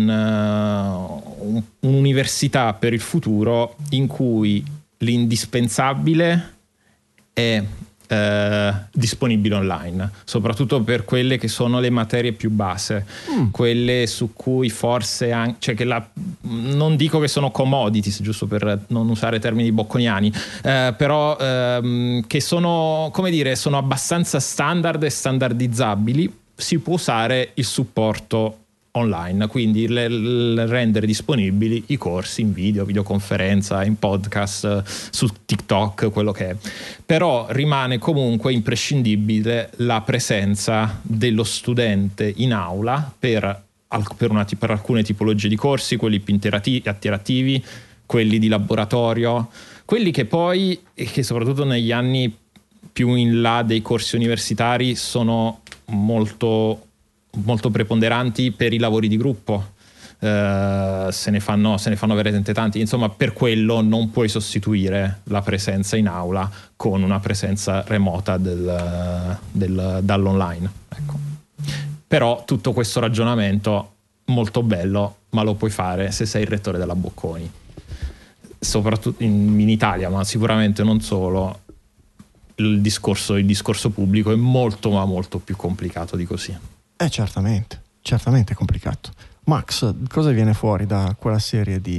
un'università per il futuro in cui l'indispensabile è disponibile online, soprattutto per quelle che sono le materie più base, quelle su cui forse non dico che sono commodities, giusto per non usare termini bocconiani, però che sono, come dire, sono abbastanza standard e standardizzabili. Si può usare il supporto online, quindi rendere disponibili i corsi in videoconferenza, in podcast, su TikTok, quello che è. Però rimane comunque imprescindibile la presenza dello studente in aula per alcune tipologie di corsi, quelli più interattivi, quelli di laboratorio, quelli che poi, e che soprattutto negli anni più in là dei corsi universitari, sono molto preponderanti per i lavori di gruppo. Se ne fanno veramente tanti. Insomma, per quello non puoi sostituire la presenza in aula con una presenza remota dall'online, ecco. Però tutto questo ragionamento molto bello, ma lo puoi fare se sei il rettore della Bocconi, soprattutto in Italia, ma sicuramente non solo. Il discorso pubblico è molto ma molto più complicato di così. Certamente è complicato. Max, cosa viene fuori da quella serie di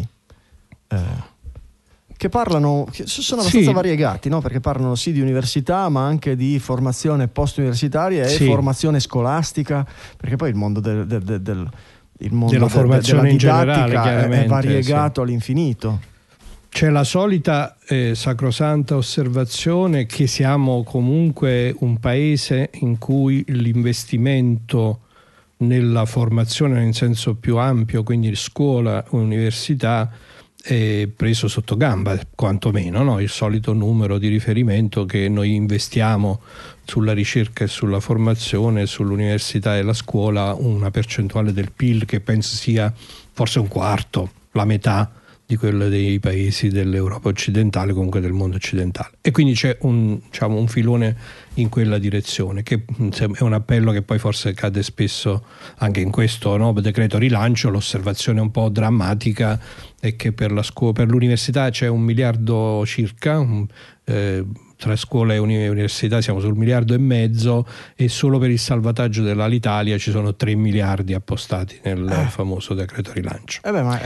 che parlano, che sono abbastanza variegati, no? Perché parlano sì di università, ma anche di formazione post-universitaria e formazione scolastica, perché poi il mondo il mondo della formazione in generale è variegato all'infinito. C'è la solita sacrosanta osservazione che siamo comunque un paese in cui l'investimento nella formazione in senso più ampio, quindi scuola, università, è preso sotto gamba, quantomeno, no? Il solito numero di riferimento che noi investiamo sulla ricerca e sulla formazione, sull'università e la scuola, una percentuale del PIL che penso sia forse un quarto, la metà di quello dei paesi dell'Europa occidentale, comunque del mondo occidentale, e quindi c'è un filone in quella direzione, che è un appello che poi forse cade spesso anche in questo decreto rilancio. L'osservazione un po' drammatica è che per l'università c'è 1 miliardo circa, tra scuola e università siamo sul 1,5 miliardi, e solo per il salvataggio dell'Alitalia ci sono 3 miliardi appostati nel famoso decreto rilancio.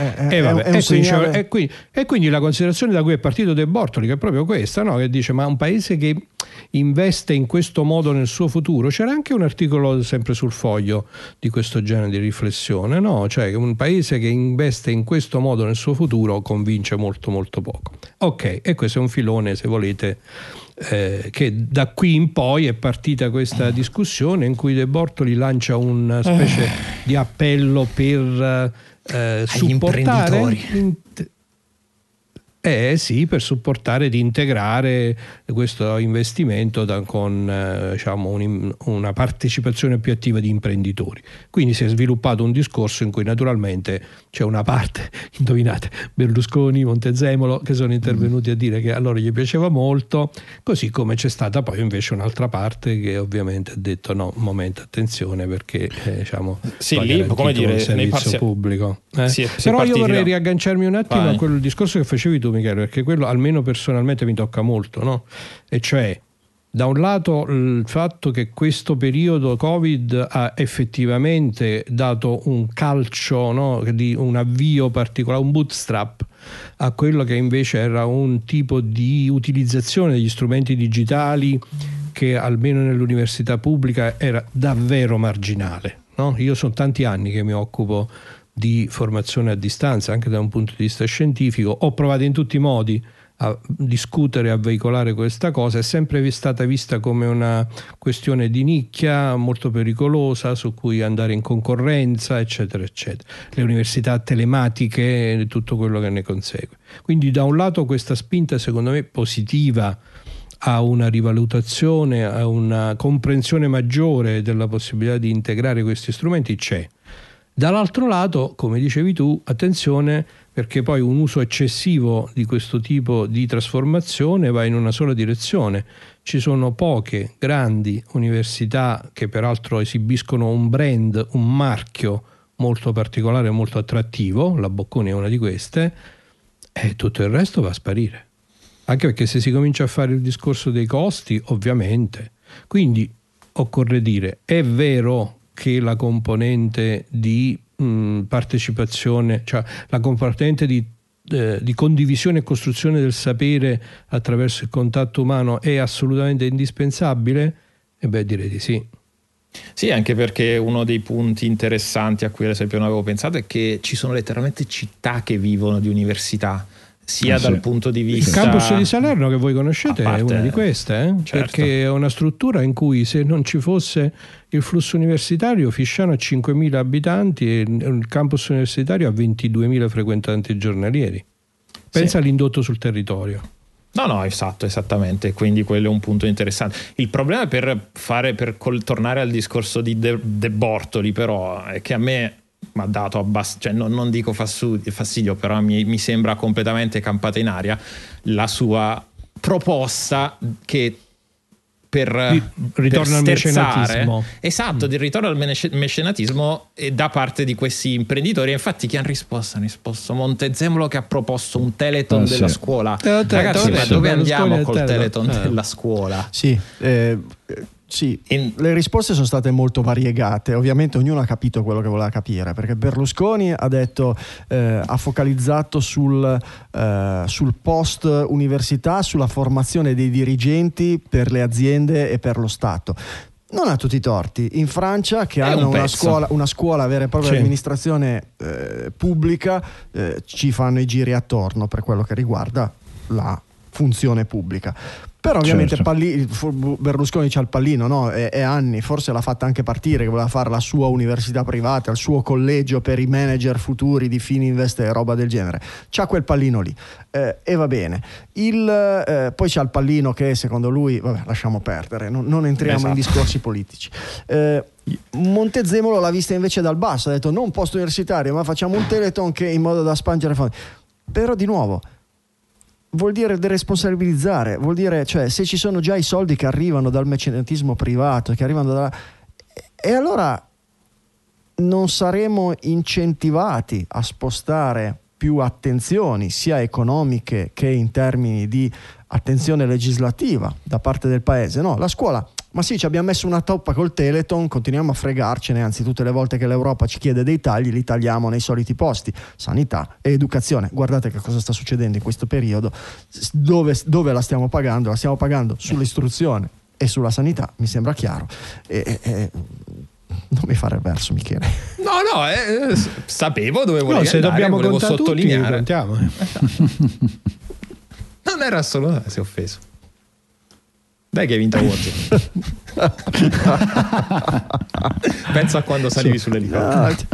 E quindi la considerazione da cui è partito De Bortoli, che è proprio questa, no? Che dice: ma un paese che investe in questo modo nel suo futuro, c'era anche un articolo sempre sul Foglio di questo genere di riflessione, no? Cioè, un paese che investe in questo modo nel suo futuro convince molto molto poco. Ok, e questo è un filone, se volete, che da qui in poi è partita questa discussione in cui De Bortoli lancia una specie di appello per supportare per supportare ed integrare questo investimento con una partecipazione più attiva di imprenditori. Quindi si è sviluppato un discorso in cui naturalmente c'è una parte, indovinate, Berlusconi, Montezemolo, che sono intervenuti a dire che a loro gli piaceva molto, così come c'è stata poi invece un'altra parte che ovviamente ha detto no, momento, attenzione, perché lì, come dire, il servizio pubblico. Però io vorrei riagganciarmi un attimo a quel discorso che facevi tu, Michele, perché quello almeno personalmente mi tocca molto, no? E cioè, da un lato il fatto che questo periodo Covid ha effettivamente dato un calcio, no? Di un avvio particolare, un bootstrap a quello che invece era un tipo di utilizzazione degli strumenti digitali che almeno nell'università pubblica era davvero marginale, no? Io sono tanti anni che mi occupo di formazione a distanza, anche da un punto di vista scientifico. Ho provato in tutti i modi a discutere, a veicolare questa cosa, è sempre stata vista come una questione di nicchia molto pericolosa su cui andare in concorrenza, eccetera eccetera, le università telematiche e tutto quello che ne consegue. Quindi da un lato questa spinta secondo me positiva a una rivalutazione, a una comprensione maggiore della possibilità di integrare questi strumenti c'è. Dall'altro lato, come dicevi tu, attenzione, perché poi un uso eccessivo di questo tipo di trasformazione va in una sola direzione. Ci sono poche grandi università che peraltro esibiscono un brand, un marchio molto particolare, molto attrattivo, la Bocconi è una di queste, e tutto il resto va a sparire. Anche perché se si comincia a fare il discorso dei costi, ovviamente. Quindi occorre dire, è vero che la componente di partecipazione, cioè la componente di condivisione e costruzione del sapere attraverso il contatto umano è assolutamente indispensabile? E beh, direi di sì. Sì, anche perché uno dei punti interessanti a cui ad esempio non avevo pensato è che ci sono letteralmente città che vivono di università, sia dal punto di vista... Il campus di Salerno che voi conoscete è una di queste, certo. Perché è una struttura in cui se non ci fosse il flusso universitario, Fisciano ha 5.000 abitanti e il campus universitario ha 22.000 frequentanti giornalieri. Pensa all'indotto sul territorio. No, esatto, esattamente, quindi quello è un punto interessante. Il problema per tornare al discorso di De Bortoli però è che a me mi ha dato cioè non dico fastidio, però mi sembra completamente campata in aria la sua proposta che ritorno al mecenatismo. Esatto, di ritorno al mecenatismo da parte di questi imprenditori. Infatti chi hanno risposto? Montezemolo che ha proposto un Teleton della scuola. Ragazzi, ma dove andiamo col Teleton della scuola? Sì, le risposte sono state molto variegate, ovviamente ognuno ha capito quello che voleva capire, perché Berlusconi ha detto, ha focalizzato sul post università, sulla formazione dei dirigenti per le aziende e per lo Stato. Non ha tutti i torti. In Francia, che hanno una scuola vera e propria di amministrazione pubblica, ci fanno i giri attorno per quello che riguarda la funzione pubblica. Però ovviamente Berlusconi c'ha il pallino, no? È anni, forse l'ha fatta anche partire, che voleva fare la sua università privata, il suo collegio per i manager futuri di Fininvest e roba del genere. C'ha quel pallino lì e va bene. Poi c'ha il pallino che secondo lui, vabbè, lasciamo perdere, non entriamo in discorsi politici. Montezemolo l'ha vista invece dal basso, ha detto non post universitario, ma facciamo un Teleton che in modo da spangere fondi. Però di nuovo vuol dire deresponsabilizzare, vuol dire, cioè, se ci sono già i soldi che arrivano dal mecenatismo privato, che arrivano e allora non saremo incentivati a spostare più attenzioni, sia economiche che in termini di attenzione legislativa da parte del paese. No, la scuola, ma sì, ci abbiamo messo una toppa col Teleton, continuiamo a fregarcene, anzi tutte le volte che l'Europa ci chiede dei tagli li tagliamo nei soliti posti, sanità e educazione. Guardate che cosa sta succedendo in questo periodo, dove la stiamo pagando? La stiamo pagando sull'istruzione e sulla sanità, mi sembra chiaro. Non mi fare verso, Michele. No, sapevo dove volevi se andare, dobbiamo volevo contare sottolineare. Non era assolutamente, si è offeso. Dai che hai vinto Warzone. Pensa a quando salivi sull'elicottero.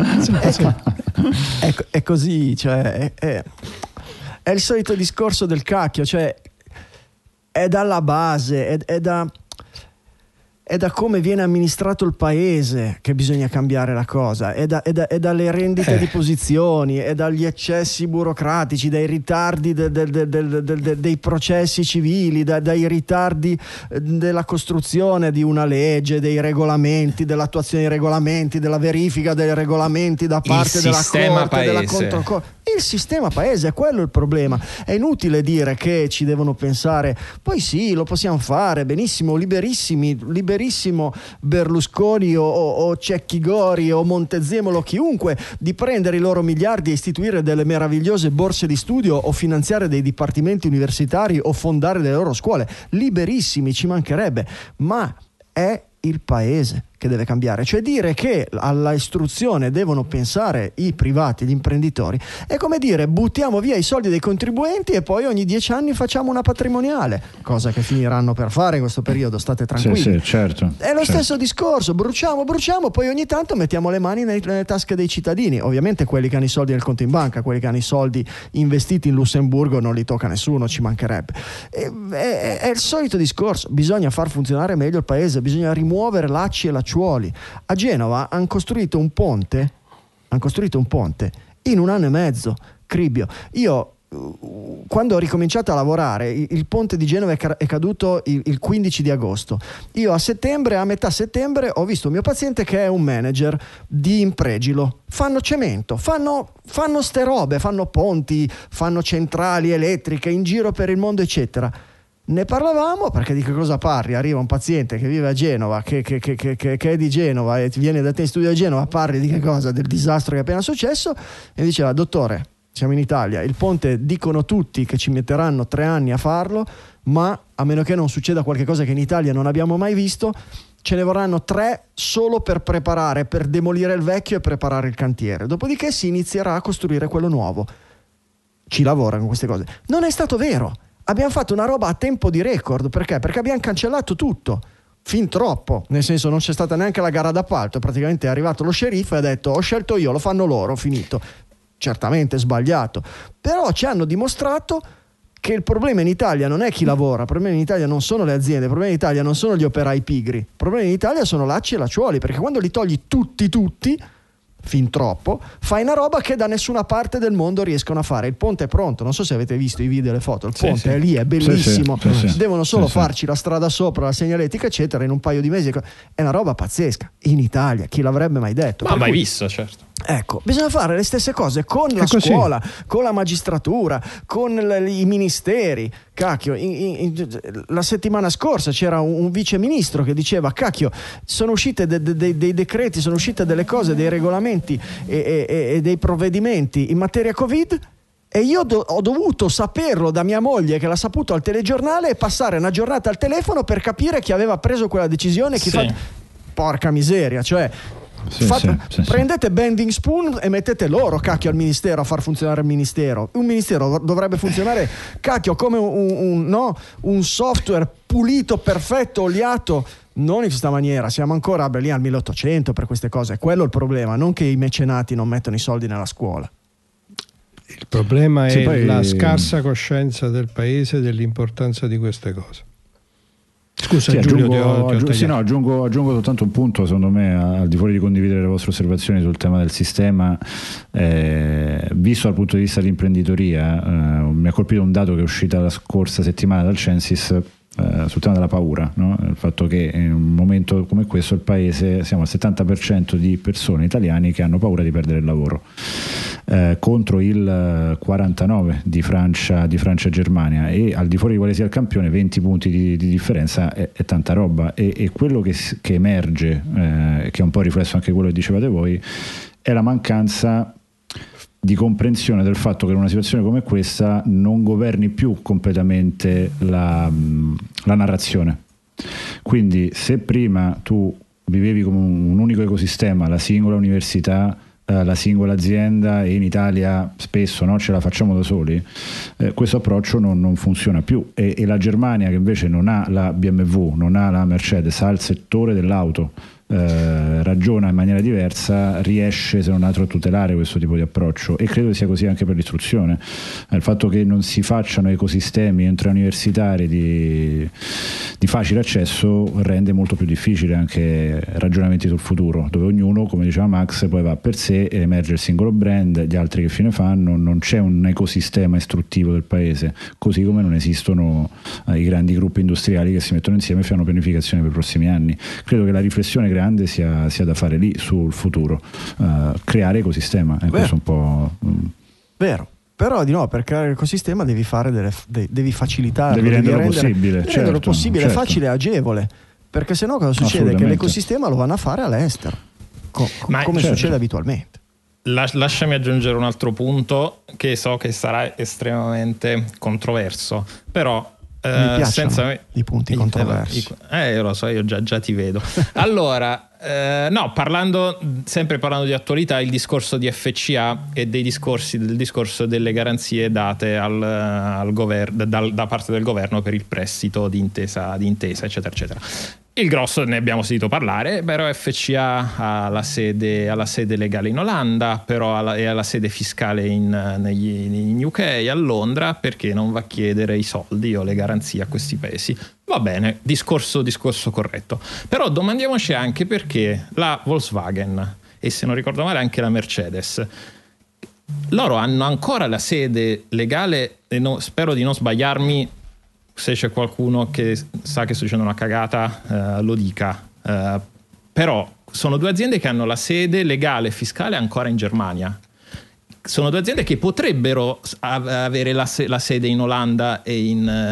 È così, cioè è il solito discorso del cacchio, cioè è dalla base, è da come viene amministrato il paese che bisogna cambiare la cosa, è dalle rendite di posizioni, è dagli eccessi burocratici, dai ritardi dei processi civili, dai ritardi della costruzione di una legge, dei regolamenti, dell'attuazione dei regolamenti, della verifica dei regolamenti da parte della Corte, della Controcorte. Il sistema paese è quello il problema. È inutile dire che ci devono pensare, poi sì, lo possiamo fare benissimo, liberissimo Berlusconi o Cecchi Gori o Montezemolo, chiunque, di prendere i loro miliardi e istituire delle meravigliose borse di studio o finanziare dei dipartimenti universitari o fondare le loro scuole. Liberissimi, ci mancherebbe, ma è il paese che che deve cambiare, cioè dire che alla istruzione devono pensare i privati, gli imprenditori, è come dire buttiamo via i soldi dei contribuenti e poi ogni 10 anni facciamo una patrimoniale, cosa che finiranno per fare in questo periodo, state tranquilli. Sì, certo. È lo stesso discorso, bruciamo, poi ogni tanto mettiamo le mani nelle tasche dei cittadini, ovviamente quelli che hanno i soldi nel conto in banca, quelli che hanno i soldi investiti in Lussemburgo non li tocca nessuno, ci mancherebbe. È il solito discorso, bisogna far funzionare meglio il paese, bisogna rimuovere lacci e lacciuoli. A Genova hanno costruito un ponte in 1 anno e mezzo, cribbio. Io quando ho ricominciato a lavorare, il ponte di Genova è caduto il 15 di agosto. Io a metà settembre ho visto un mio paziente che è un manager di Impregilo, fanno cemento, fanno ste robe, fanno ponti, fanno centrali elettriche in giro per il mondo eccetera. Ne parlavamo, perché di che cosa parli? Arriva un paziente che vive a Genova, che è di Genova e viene da te in studio a Genova, parli di che cosa? Del disastro che è appena successo, e diceva: dottore, siamo in Italia, il ponte dicono tutti che ci metteranno 3 anni a farlo, ma a meno che non succeda qualche cosa che in Italia non abbiamo mai visto, ce ne vorranno 3 solo per demolire il vecchio e preparare il cantiere, dopodiché si inizierà a costruire quello nuovo. Ci lavorano con queste cose. Non è stato vero, abbiamo fatto una roba a tempo di record, perché abbiamo cancellato tutto, fin troppo, nel senso non c'è stata neanche la gara d'appalto, praticamente è arrivato lo sceriffo e ha detto ho scelto io, lo fanno loro, finito. Certamente sbagliato, però ci hanno dimostrato che il problema in Italia non è chi lavora, il problema in Italia non sono le aziende, il problema in Italia non sono gli operai pigri, il problema in Italia sono lacci e lacciuoli, perché quando li togli tutti fin troppo, fai una roba che da nessuna parte del mondo riescono a fare. Il ponte è pronto, non so se avete visto i video e le foto, il ponte è lì, è bellissimo, devono solo farci la strada sopra, la segnaletica eccetera in un paio di mesi, è una roba pazzesca in Italia, chi l'avrebbe mai detto? Ma mai visto, certo. Ecco, bisogna fare le stesse cose con la scuola, con la magistratura, con i ministeri. Cacchio, la settimana scorsa c'era un vice ministro che diceva: cacchio, sono uscite dei decreti, sono uscite delle cose, dei regolamenti e dei provvedimenti in materia Covid, e io ho dovuto saperlo da mia moglie, che l'ha saputo al telegiornale, e passare una giornata al telefono per capire chi aveva preso quella decisione. Porca miseria, cioè prendete Bending Spoon e mettete loro, cacchio, al ministero a far funzionare il ministero. Un ministero dovrebbe funzionare, cacchio, come un software pulito, perfetto, oliato, non in questa maniera. Siamo ancora lì al 1800 per queste cose, è quello il problema, non che i mecenati non mettono i soldi nella scuola. Il problema è la scarsa coscienza del paese dell'importanza di queste cose. Scusa, sì, Giulio, aggiungo soltanto un punto, secondo me, al di fuori di condividere le vostre osservazioni sul tema del sistema, visto dal punto di vista dell'imprenditoria. Mi ha colpito un dato che è uscito la scorsa settimana dal Censis sul tema della paura, no? Il fatto che in un momento come questo il paese, siamo al 70% di persone italiani che hanno paura di perdere il lavoro, contro il 49% di Francia e Germania, e al di fuori di quale sia il campione 20 punti di differenza è tanta roba, e quello che emerge, che è un po' riflesso anche quello che dicevate voi, è la mancanza di comprensione del fatto che in una situazione come questa non governi più completamente la narrazione. Quindi se prima tu vivevi come un unico ecosistema, la singola università, la singola azienda, e in Italia spesso ce la facciamo da soli, questo approccio non funziona più, e la Germania, che invece non ha la BMW, non ha la Mercedes, ha il settore dell'auto, ragiona in maniera diversa, riesce se non altro a tutelare questo tipo di approccio, e credo sia così anche per l'istruzione. Il fatto che non si facciano ecosistemi intrauniversitari di facile accesso rende molto più difficile anche ragionamenti sul futuro, dove ognuno, come diceva Max, poi va per sé e emerge il singolo brand, gli altri che fine fanno, non c'è un ecosistema istruttivo del paese, così come non esistono i grandi gruppi industriali che si mettono insieme e fanno pianificazione per i prossimi anni. Credo che la riflessione grande sia da fare lì sul futuro, creare ecosistema, questo un po'. Vero. Però di no, per creare l'ecosistema devi fare devi facilitarlo, devi renderlo possibile, renderlo possibile, facile e agevole, perché sennò cosa succede? Che l'ecosistema lo vanno a fare all'estero, come succede abitualmente. Lasciami aggiungere un altro punto che so che sarà estremamente controverso, però Mi piacciono i punti controversi. Io lo so, io già ti vedo. Allora, no, sempre parlando di attualità, il discorso di FCA e del discorso delle garanzie date al governo da parte del governo per il prestito di intesa, eccetera, eccetera. Il grosso ne abbiamo sentito parlare, però FCA ha la sede legale in Olanda, però ha la sede fiscale in UK, a Londra, perché non va a chiedere i soldi o le garanzie a questi paesi. Va bene, discorso corretto. Però domandiamoci anche perché la Volkswagen, e se non ricordo male anche la Mercedes, loro hanno ancora la sede legale, e spero di non sbagliarmi. Se c'è qualcuno che sa che sto dicendo una cagata, lo dica. Però sono due aziende che hanno la sede legale e fiscale ancora in Germania. Sono due aziende che potrebbero avere la sede in Olanda e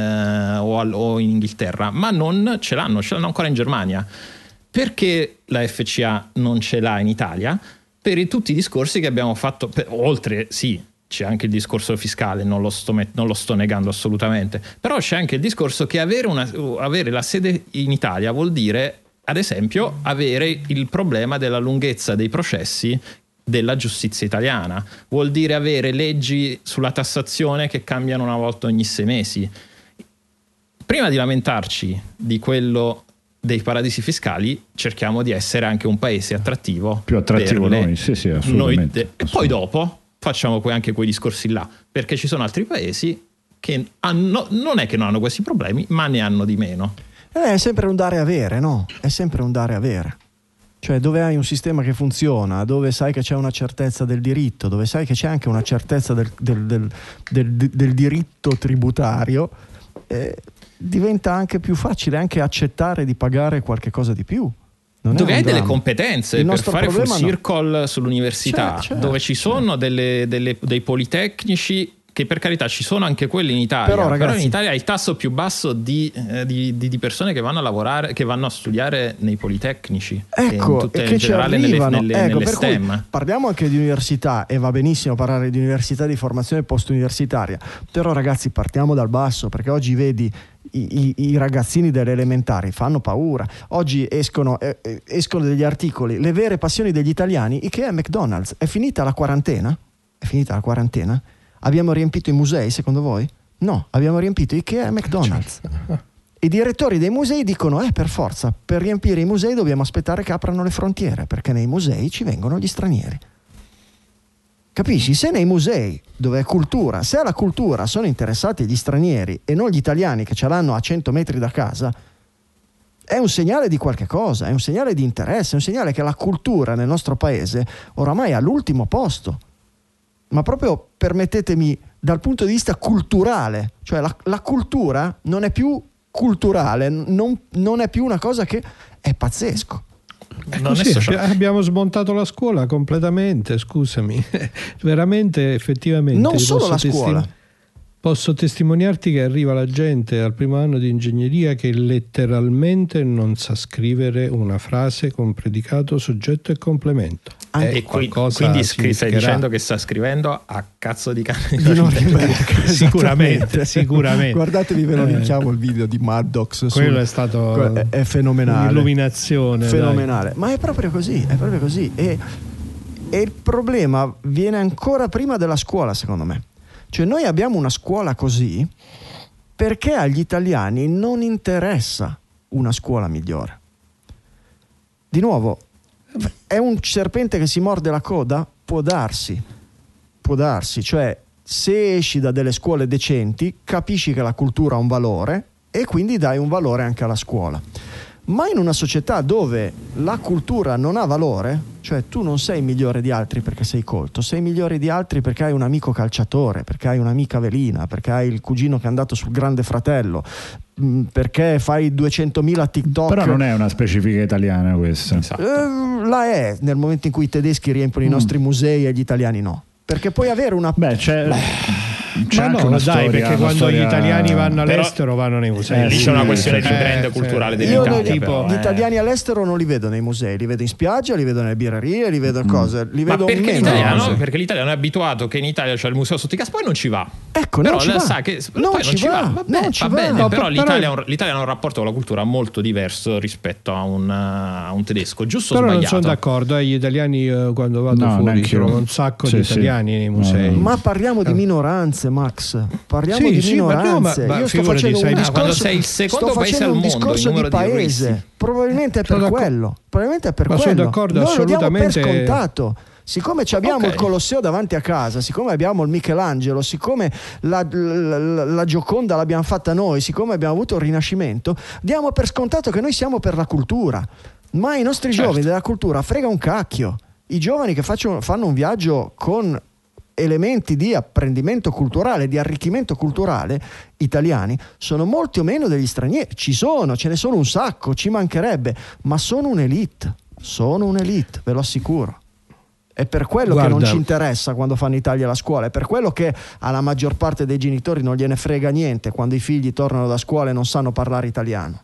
o in Inghilterra, ma non ce l'hanno ancora in Germania. Perché la FCA non ce l'ha in Italia? Per tutti i discorsi che abbiamo fatto, oltre, sì, c'è anche il discorso fiscale, non lo sto negando assolutamente, però c'è anche il discorso che avere la sede in Italia vuol dire, ad esempio, avere il problema della lunghezza dei processi della giustizia italiana, vuol dire avere leggi sulla tassazione che cambiano una volta ogni 6 mesi. Prima di lamentarci di quello dei paradisi fiscali, cerchiamo di essere anche un paese attrattivo, più attrattivo noi, sì, assolutamente. E poi dopo facciamo anche quei discorsi là, perché ci sono altri paesi che non è che non hanno questi problemi, ma ne hanno di meno. È sempre un dare e avere, no? È sempre un dare e avere. Cioè, dove hai un sistema che funziona, dove sai che c'è una certezza del diritto, dove sai che c'è anche una certezza del diritto tributario, diventa anche più facile anche accettare di pagare qualche cosa di più. Dove hai delle competenze per fare full circle sull'università, certo. Dove ci sono dei politecnici, che per carità ci sono anche quelli in Italia, però in Italia è il tasso più basso di persone che vanno a lavorare, che vanno a studiare nei politecnici, ecco, e in generale nelle STEM. Parliamo anche di università, e va benissimo parlare di università, di formazione post-universitaria, però ragazzi, partiamo dal basso, perché oggi vedi i ragazzini delle elementari fanno paura. Oggi escono degli articoli, le vere passioni degli italiani, Ikea e McDonald's. È finita la quarantena? Abbiamo riempito i musei, secondo voi? No, abbiamo riempito Ikea e McDonald's. I direttori dei musei dicono per forza, per riempire i musei dobbiamo aspettare che aprano le frontiere, perché nei musei ci vengono gli stranieri. Capisci? Se nei musei, dove è cultura, se alla cultura sono interessati gli stranieri e non gli italiani che ce l'hanno a 100 metri da casa, è un segnale di qualche cosa, è un segnale di interesse, è un segnale che la cultura nel nostro paese oramai è all'ultimo posto. Ma proprio, permettetemi, dal punto di vista culturale, cioè la cultura non è più culturale, non è più una cosa che è pazzesco. Abbiamo smontato la scuola completamente, scusami. Veramente, effettivamente. Non solo la scuola. Posso testimoniarti che arriva la gente al primo anno di ingegneria che letteralmente non sa scrivere una frase con predicato, soggetto e complemento. E quindi stai dicendo che sta scrivendo a cazzo di cane di Norimberga. Sicuramente. Guardatevi, ve lo linkiamo il video di Mad Dogs. Quello è stato è fenomenale. Un'illuminazione. Fenomenale. Dai. Ma è proprio così, E il problema viene ancora prima della scuola, secondo me. Cioè, noi abbiamo una scuola così perché agli italiani non interessa una scuola migliore. Di nuovo, è un serpente che si morde la coda? Può darsi, cioè se esci da delle scuole decenti capisci che la cultura ha un valore e quindi dai un valore anche alla scuola. Ma in una società dove la cultura non ha valore, cioè tu non sei migliore di altri perché sei colto, sei migliore di altri perché hai un amico calciatore, perché hai un'amica velina, perché hai il cugino che è andato sul Grande Fratello, perché fai 200.000 TikTok. Però non è una specifica italiana questa. La è nel momento in cui i tedeschi riempiono i nostri musei e gli italiani no. Perché puoi avere una... c'è Ma anche no, una dai, storia, perché una quando storia- gli italiani vanno all'estero vanno nei musei. Lì sì, c'è una questione sì, di sì. brand culturale Io dell'Italia. tipo- gli italiani all'estero non li vedo nei musei, li vedo in spiaggia, li vedo nelle birrerie, li vedo in cose, li Ma vedo perché meno. l'italiano? Perché l'italiano è abituato che in Italia c'è il museo sotto i gas, poi non ci va. Ecco, però non ci va. sa che Non poi ci va, Vabbè, non ci va va. bene, No, però però- l'Italia ha un rapporto con la cultura molto diverso rispetto a un tedesco, giusto o Però non sbagliato? sono d'accordo, gli italiani quando vado No, fuori neanche io. trovo un sacco Sì, di sì. italiani nei musei. Ma parliamo di minoranze, Max. Parliamo Sì, di sì, minoranze. ma Io sto figurati, facendo sai, un ma discorso, quando sei il secondo sto paese facendo al un mondo in discorso numero di di paese. turisti. Probabilmente è per Sono quello. Probabilmente è per Ma sono quello. d'accordo, Noi lo diamo per assolutamente. scontato. Siccome ci abbiamo Ok. il Colosseo davanti a casa, siccome abbiamo il Michelangelo, siccome la Gioconda l'abbiamo fatta noi, siccome abbiamo avuto il Rinascimento, diamo per scontato che noi siamo per la cultura. Ma i nostri giovani della cultura frega un cacchio. I giovani che fanno un viaggio con elementi di apprendimento culturale, di arricchimento culturale italiani, sono molti o meno degli stranieri. Ce ne sono un sacco, ci mancherebbe, ma sono un'elite, ve lo assicuro. È per quello che non ci interessa quando fanno i tagli alla scuola, è per quello che alla maggior parte dei genitori non gliene frega niente quando i figli tornano da scuola e non sanno parlare italiano.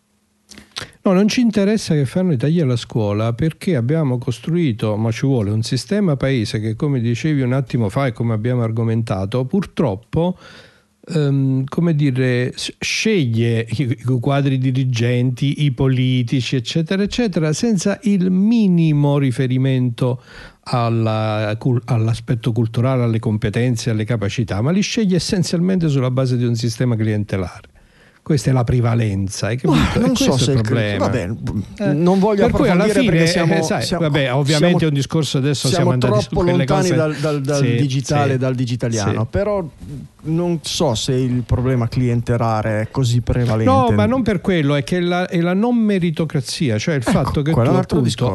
No, non ci interessa che fanno i tagli alla scuola, perché abbiamo costruito, ma ci vuole un sistema paese che, come dicevi un attimo fa e come abbiamo argomentato, purtroppo come dire, sceglie i quadri dirigenti, i politici, eccetera, eccetera, senza il minimo riferimento all'aspetto culturale, alle competenze, alle capacità, ma li sceglie essenzialmente sulla base di un sistema clientelare. Questa è la prevalenza, hai capito? Non questo so se è il problema. non voglio Per cui alla approfondire fine, perché siamo, vabbè, ovviamente è un discorso, adesso siamo andati su troppo quelle lontani cose. dal Sì, digitale, sì, dal digitaliano, sì. però non so se il problema clientelare è così prevalente. No, ma non per quello, è che è la non meritocrazia, cioè il fatto che tu quello è un altro appunto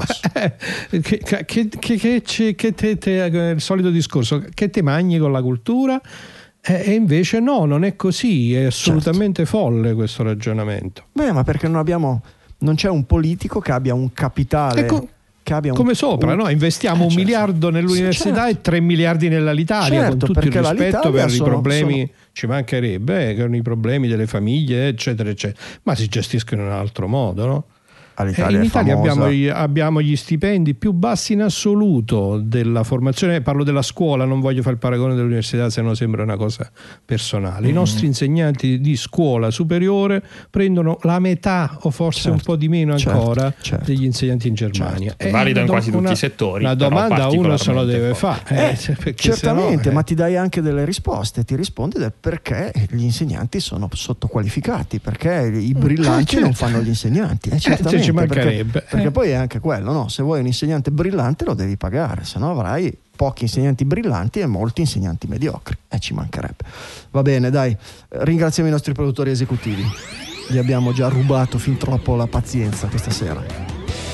che il solito discorso che te mangi con la cultura. E invece no, non è così, è assolutamente folle questo ragionamento. Beh, ma perché non c'è un politico che abbia un capitale che abbia come sopra, no? Investiamo $1 miliardo nell'università e 3 miliardi nell'Alitalia, con tutto il rispetto per i problemi, ci mancherebbe, con i problemi delle famiglie, eccetera, eccetera, ma si gestiscono in un altro modo, no? In Italia abbiamo gli stipendi più bassi in assoluto della formazione, parlo della scuola, non voglio fare il paragone dell'università, se no sembra una cosa personale. I nostri insegnanti di scuola superiore prendono la metà o forse un po' di meno ancora degli insegnanti in Germania. Valido in quasi tutti i settori. La domanda uno se lo deve fare. Certamente, sennò, ma ti dai anche delle risposte, ti rispondi del perché gli insegnanti sono sottoqualificati, perché i brillanti non fanno gli insegnanti. Certamente. Ci mancherebbe. Perché poi è anche quello, no? Se vuoi un insegnante brillante lo devi pagare, se no avrai pochi insegnanti brillanti e molti insegnanti mediocri. Ci mancherebbe. Va bene, dai, ringraziamo i nostri produttori esecutivi. Gli abbiamo già rubato fin troppo la pazienza questa sera.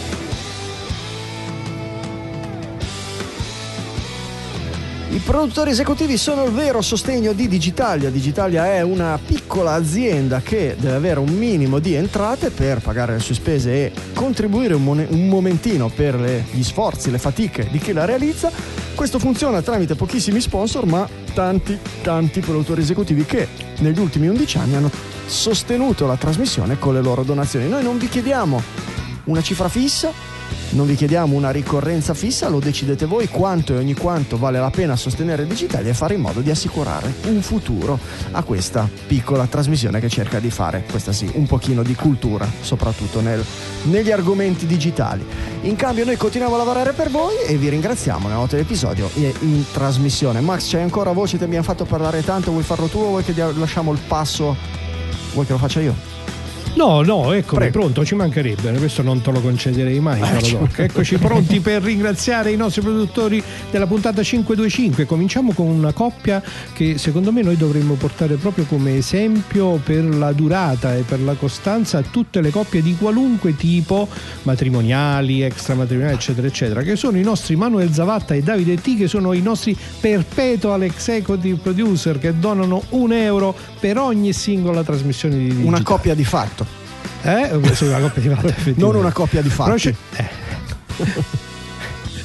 I produttori esecutivi sono il vero sostegno di Digitalia. Digitalia è una piccola azienda che deve avere un minimo di entrate per pagare le sue spese e contribuire un momentino per gli sforzi, le fatiche di chi la realizza. Questo funziona tramite pochissimi sponsor, ma tanti produttori esecutivi che negli ultimi 11 anni hanno sostenuto la trasmissione con le loro donazioni. Noi non vi chiediamo una cifra fissa, non vi chiediamo una ricorrenza fissa, lo decidete voi quanto e ogni quanto vale la pena sostenere Digitalia e fare in modo di assicurare un futuro a questa piccola trasmissione che cerca di fare, questa sì, un pochino di cultura, soprattutto negli argomenti digitali. In cambio noi continuiamo a lavorare per voi e vi ringraziamo nella nota dell'episodio e in trasmissione. Max, c'hai ancora voce? Ti abbiamo fatto parlare tanto, vuoi farlo tu o vuoi che lasciamo il passo? Vuoi che lo faccia io? No, eccomi, pronto, ci mancherebbe, questo non te lo concederei mai, caro Doc. Eccoci pronti per ringraziare i nostri produttori della puntata 525. Cominciamo con una coppia che secondo me noi dovremmo portare proprio come esempio per la durata e per la costanza a tutte le coppie di qualunque tipo, matrimoniali, extramatrimoniali, eccetera, eccetera, che sono i nostri Manuel Zavatta e Davide T, che sono i nostri perpetual executive producer, che donano €1 per ogni singola trasmissione di Digitale. Una coppia di fatto. Una coppia di fatto, non una coppia di fatti.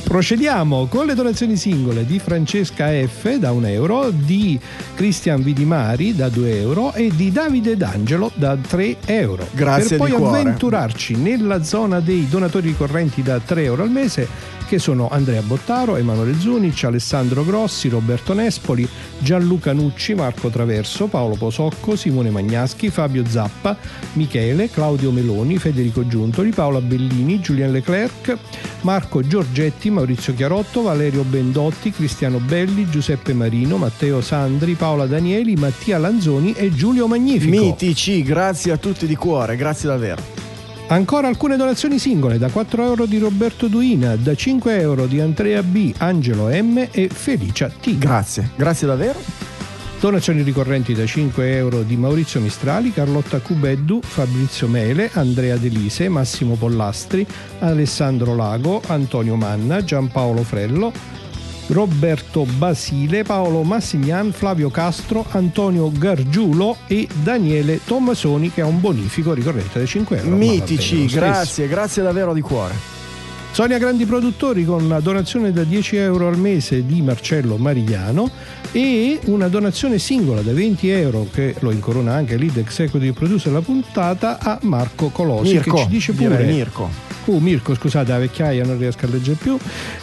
Procediamo con le donazioni singole di Francesca F da €1, di Cristian Vidimari da €2 e di Davide D'Angelo da €3. Grazie per di poi cuore. avventurarci nella zona dei donatori ricorrenti da €3 al mese, che sono Andrea Bottaro, Emanuele Zunic, Alessandro Grossi, Roberto Nespoli, Gianluca Nucci, Marco Traverso, Paolo Posocco, Simone Magnaschi, Fabio Zappa, Michele, Claudio Meloni, Federico Giuntoli, Paola Bellini, Julien Leclerc, Marco Giorgetti, Maurizio Chiarotto, Valerio Bendotti, Cristiano Belli, Giuseppe Marino, Matteo Sandri, Paola Danieli, Mattia Lanzoni e Giulio Magnifico. Mitici, grazie a tutti di cuore, grazie davvero. Ancora alcune donazioni singole: da €4 di Roberto Duina, da €5 di Andrea B, Angelo M e Felicia T. Grazie davvero. Donazioni ricorrenti da €5 di Maurizio Mistrali, Carlotta Cubeddu, Fabrizio Mele, Andrea Delise, Massimo Pollastri, Alessandro Lago, Antonio Manna, Giampaolo Frello, Roberto Basile, Paolo Massignan, Flavio Castro, Antonio Gargiulo e Daniele Tommasoni, che ha un bonifico ricorrente da €5. Mitici, grazie davvero di cuore. Sonia Grandi Produttori con una donazione da €10 al mese di Marcello Marigliano e una donazione singola da €20, che lo incorona anche lead executive producer della puntata, a Marco Colosi, Mirko, che ci dice pure Mirko. Scusate, la vecchiaia non riesco a leggere più.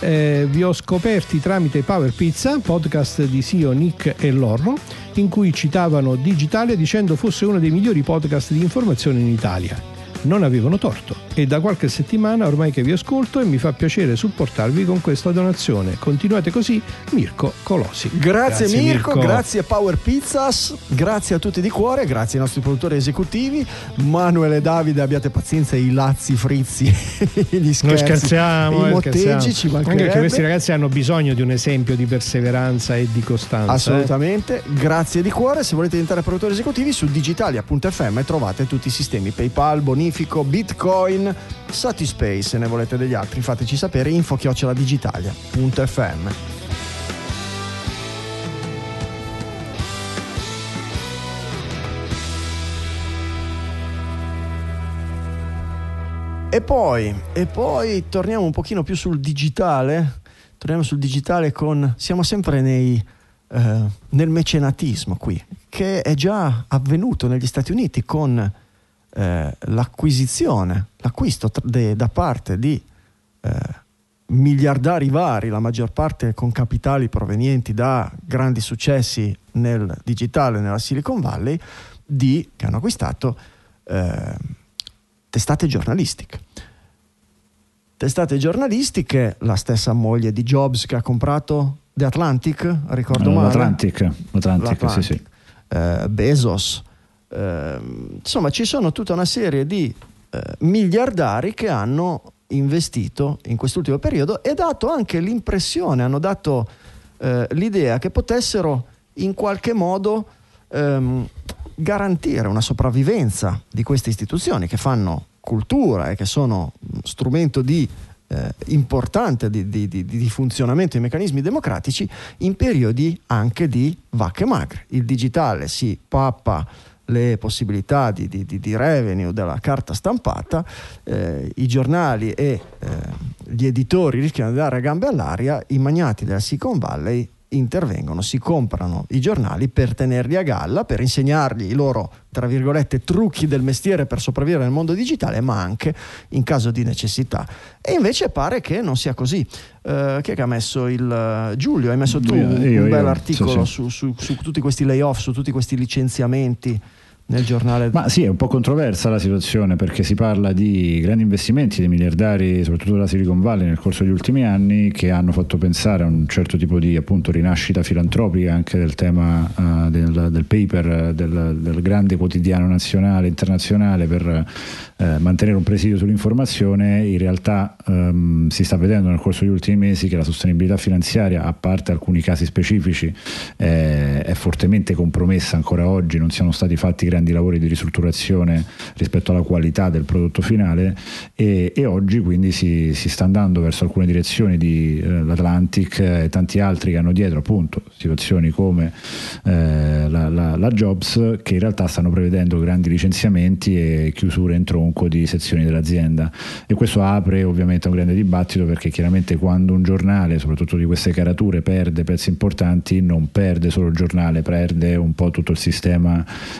Vi ho scoperti tramite Power Pizza, podcast di Sio, Nick e Lorro, in cui citavano Digitalia dicendo fosse uno dei migliori podcast di informazione in Italia. Non avevano torto, e da qualche settimana ormai che vi ascolto e mi fa piacere supportarvi con questa donazione. Continuate così, Mirko Colosi. Grazie Mirko, grazie Power Pizzas, grazie a tutti di cuore, grazie ai nostri produttori esecutivi, Manuel e Davide, abbiate pazienza, i lazzi frizzi, gli scherzi, Noi scherziamo, i motteggi, ci anche mancherebbe. perché questi ragazzi hanno bisogno di un esempio di perseveranza e di costanza. Assolutamente, grazie di cuore. Se volete diventare produttori esecutivi, su digitalia.fm trovate tutti i sistemi PayPal, Bonifico, Bitcoin, Satispace. Se ne volete degli altri fateci sapere, info@digitalia.fm. E poi torniamo un pochino più sul digitale. Siamo sempre nel mecenatismo qui, che è già avvenuto negli Stati Uniti con l'acquisto da parte di miliardari vari, la maggior parte con capitali provenienti da grandi successi nel digitale nella Silicon Valley, che hanno acquistato testate giornalistiche, la stessa moglie di Jobs che ha comprato The Atlantic, ricordo male? L'Atlantic, sì. Bezos, insomma ci sono tutta una serie di miliardari che hanno investito in quest'ultimo periodo e hanno dato l'idea che potessero in qualche modo garantire una sopravvivenza di queste istituzioni che fanno cultura e che sono strumento importante di funzionamento dei meccanismi democratici in periodi anche di vacche magre. Il digitale si pappa le possibilità di revenue della carta stampata, i giornali e gli editori rischiano di dare gambe all'aria, i magnati della Silicon Valley intervengono, si comprano i giornali per tenerli a galla, per insegnargli i loro, tra virgolette, trucchi del mestiere per sopravvivere nel mondo digitale, ma anche in caso di necessità. E invece pare che non sia così. Chi è che ha messo Giulio, hai messo tu un bel articolo sì. su tutti questi layoff, su tutti questi licenziamenti nel giornale. Ma sì, è un po' controversa la situazione, perché si parla di grandi investimenti dei miliardari, soprattutto della Silicon Valley, nel corso degli ultimi anni, che hanno fatto pensare a un certo tipo di appunto rinascita filantropica anche del tema del paper del grande quotidiano nazionale internazionale per mantenere un presidio sull'informazione. In realtà si sta vedendo nel corso degli ultimi mesi che la sostenibilità finanziaria, a parte alcuni casi specifici, è fortemente compromessa ancora oggi. Non siano stati fatti grandi grandi lavori di ristrutturazione rispetto alla qualità del prodotto finale, e oggi quindi si sta andando verso alcune direzioni di l'Atlantic e tanti altri che hanno dietro appunto situazioni come la Jobs, che in realtà stanno prevedendo grandi licenziamenti e chiusure in tronco di sezioni dell'azienda, e questo apre ovviamente a un grande dibattito, perché chiaramente quando un giornale, soprattutto di queste carature, perde pezzi importanti, non perde solo il giornale, perde un po' tutto il sistema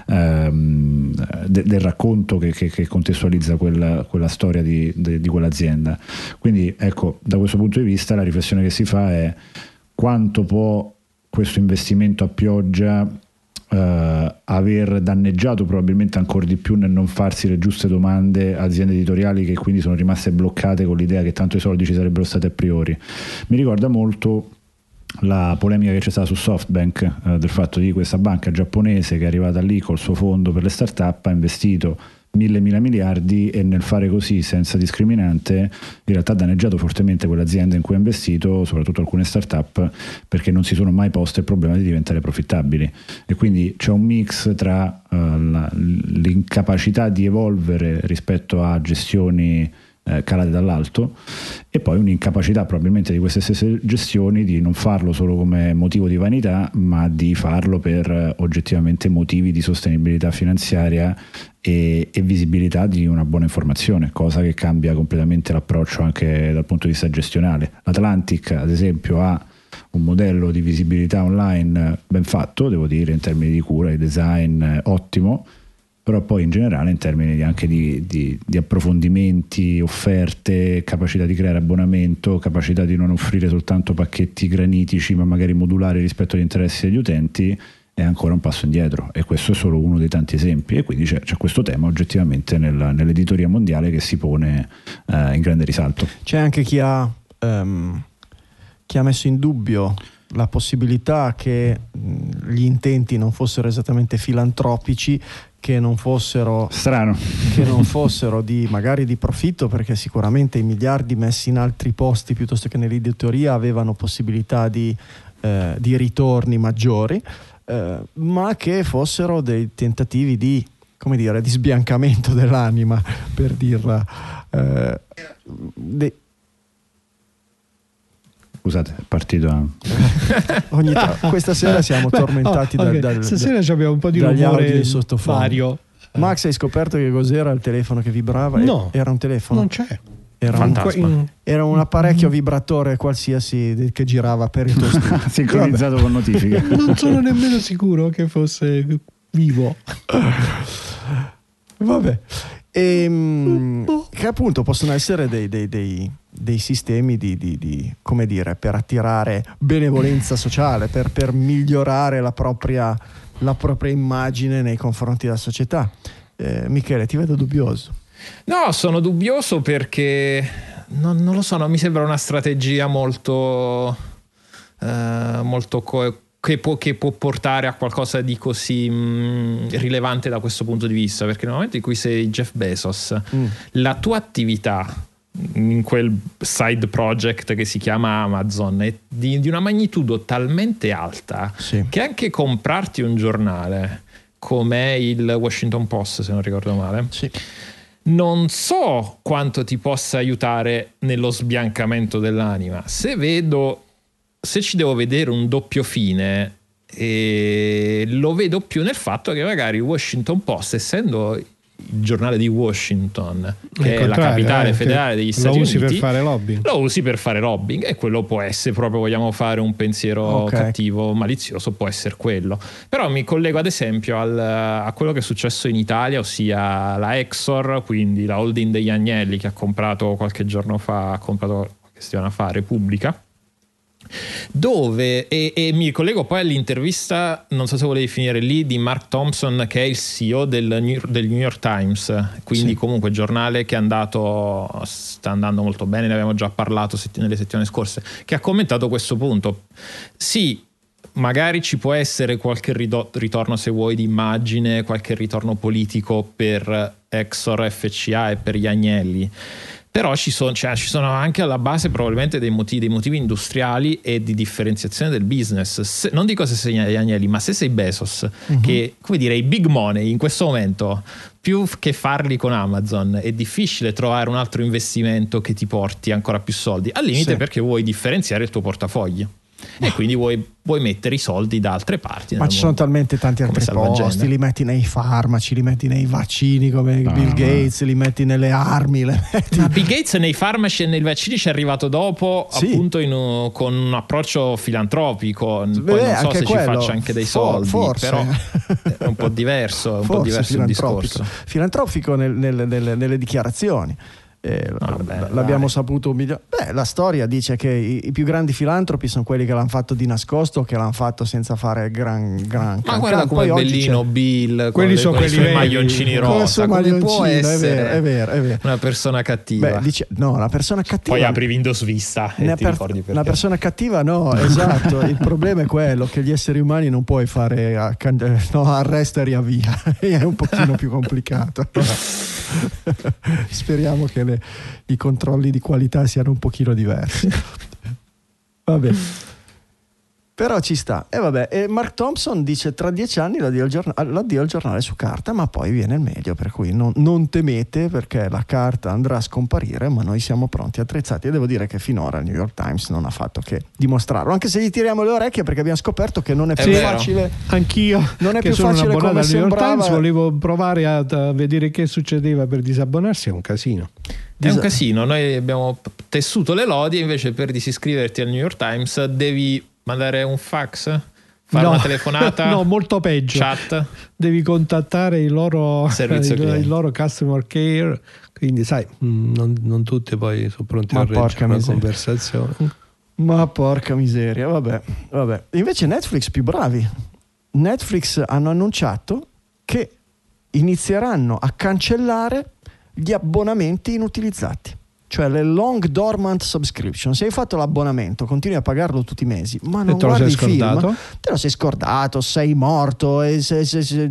del racconto che contestualizza quella storia di quell'azienda. Quindi ecco, da questo punto di vista la riflessione che si fa è quanto può questo investimento a pioggia aver danneggiato probabilmente ancora di più nel non farsi le giuste domande aziende editoriali, che quindi sono rimaste bloccate con l'idea che tanto i soldi ci sarebbero stati a priori. Mi ricorda molto la polemica che c'è stata su SoftBank, del fatto di questa banca giapponese che è arrivata lì col suo fondo per le start-up, ha investito mille miliardi, e nel fare così senza discriminante in realtà ha danneggiato fortemente quell'azienda in cui ha investito, soprattutto alcune start-up, perché non si sono mai poste il problema di diventare profittabili. E quindi c'è un mix tra l'incapacità di evolvere rispetto a gestioni calate dall'alto, e poi un'incapacità probabilmente di queste stesse gestioni di non farlo solo come motivo di vanità, ma di farlo per oggettivamente motivi di sostenibilità finanziaria e visibilità di una buona informazione, cosa che cambia completamente l'approccio anche dal punto di vista gestionale. L'Atlantic ad esempio ha un modello di visibilità online ben fatto, devo dire, in termini di cura e design ottimo, però poi in generale in termini anche di approfondimenti, offerte, capacità di creare abbonamento, capacità di non offrire soltanto pacchetti granitici ma magari modulari rispetto agli interessi degli utenti, è ancora un passo indietro, e questo è solo uno dei tanti esempi. E quindi c'è questo tema oggettivamente nell'editoria mondiale che si pone in grande risalto. C'è anche chi ha messo in dubbio la possibilità che gli intenti non fossero esattamente filantropici, che non fossero magari di profitto, perché sicuramente i miliardi messi in altri posti piuttosto che nell'editoria avevano possibilità di ritorni maggiori, ma che fossero dei tentativi di sbiancamento dell'anima, per dirla. Scusate, è partito questa sera siamo tormentati stasera abbiamo un po' di dagli rumore audio di sottofondo. vario. Max, hai scoperto che cos'era il telefono che vibrava? No, era un telefono? non c'è. Era un apparecchio vibratore qualsiasi che girava per il tuo studio. Sincronizzato con notifiche. Non sono nemmeno sicuro che fosse vivo. Vabbè. Che appunto possono essere dei sistemi di come dire, per attirare benevolenza sociale, per migliorare la propria immagine nei confronti della società. Michele, ti vedo dubbioso. No, sono dubbioso perché non lo so, non mi sembra una strategia molto che può portare a qualcosa di così rilevante da questo punto di vista, perché nel momento in cui sei Jeff Bezos, la tua attività in quel side project che si chiama Amazon è di una magnitudo talmente alta, sì, che anche comprarti un giornale come il Washington Post, se non ricordo male, sì, non so quanto ti possa aiutare nello sbiancamento dell'anima. Se ci devo vedere un doppio fine, lo vedo più nel fatto che magari il Washington Post, essendo il giornale di Washington, che è la capitale federale degli Stati Uniti, lo usi per fare lobbying, e quello può essere, proprio vogliamo fare un pensiero cattivo, malizioso, può essere quello. Però mi collego ad esempio a quello che è successo in Italia, ossia la Exor, quindi la holding degli Agnelli, che ha comprato qualche settimana fa Repubblica, dove e mi collego poi all'intervista, non so se volevi finire lì, di Mark Thompson, che è il CEO del New York Times, quindi sì, comunque giornale che sta andando molto bene, ne abbiamo già parlato nelle settimane scorse, che ha commentato questo punto. Sì, magari ci può essere qualche ritorno, se vuoi, di immagine, qualche ritorno politico per Exor, FCA e per gli Agnelli, Però ci sono anche alla base probabilmente dei motivi industriali e di differenziazione del business. Non dico se sei Agnelli, ma se sei Bezos, che, come dire, i big money in questo momento, più che farli con Amazon, è difficile trovare un altro investimento che ti porti ancora più soldi, al limite perché vuoi differenziare il tuo portafoglio. E quindi vuoi mettere i soldi da altre parti. Ma ci sono talmente tanti altri posti, li metti nei farmaci, li metti nei vaccini come Bill Gates, li metti nelle armi, Ma Bill Gates nei farmaci e nei vaccini ci è arrivato dopo, appunto con un approccio filantropico. Poi non so se ci faccia anche dei soldi, forse. Però è un po' diverso, il discorso. Filantropico nelle dichiarazioni. L'abbiamo saputo la storia dice che i più grandi filantropi sono quelli che l'hanno fatto di nascosto, che l'hanno fatto senza fare gran ma guarda come bellino Bill, quelli sono quelli i maglioncini rosa, come può essere è vero. Una persona cattiva. La persona cattiva, poi apri Windows Vista e ti ricordi perché. Una persona cattiva esatto. Il problema è quello che gli esseri umani non puoi fare arresta e riavvia, è un pochino più complicato. Speriamo che i controlli di qualità siano un pochino diversi. Vabbè, però ci sta. E Mark Thompson dice: tra 10 anni l'addio al giornale su carta, ma poi viene il meglio, per cui non temete, perché la carta andrà a scomparire, ma noi siamo pronti, attrezzati. E devo dire che finora il New York Times non ha fatto che dimostrarlo, anche se gli tiriamo le orecchie, perché abbiamo scoperto che non è più facile. Anch'io, non è che più sono facile come al New York sembrava. Times, volevo provare a vedere che succedeva per disabbonarsi. È un casino. È un casino. Noi abbiamo tessuto le lodi, invece per disiscriverti al New York Times devi mandare un fax, fare una telefonata. No, molto peggio. Chat. Devi contattare il loro customer care. Quindi sai, non tutti poi sono pronti a reggere una conversazione. Ma porca miseria, vabbè. Invece Netflix più bravi. Netflix hanno annunciato che inizieranno a cancellare gli abbonamenti inutilizzati, cioè le long dormant subscription. Se hai fatto l'abbonamento continui a pagarlo tutti i mesi, ma non guardi i film, te lo sei scordato, sei morto e se sei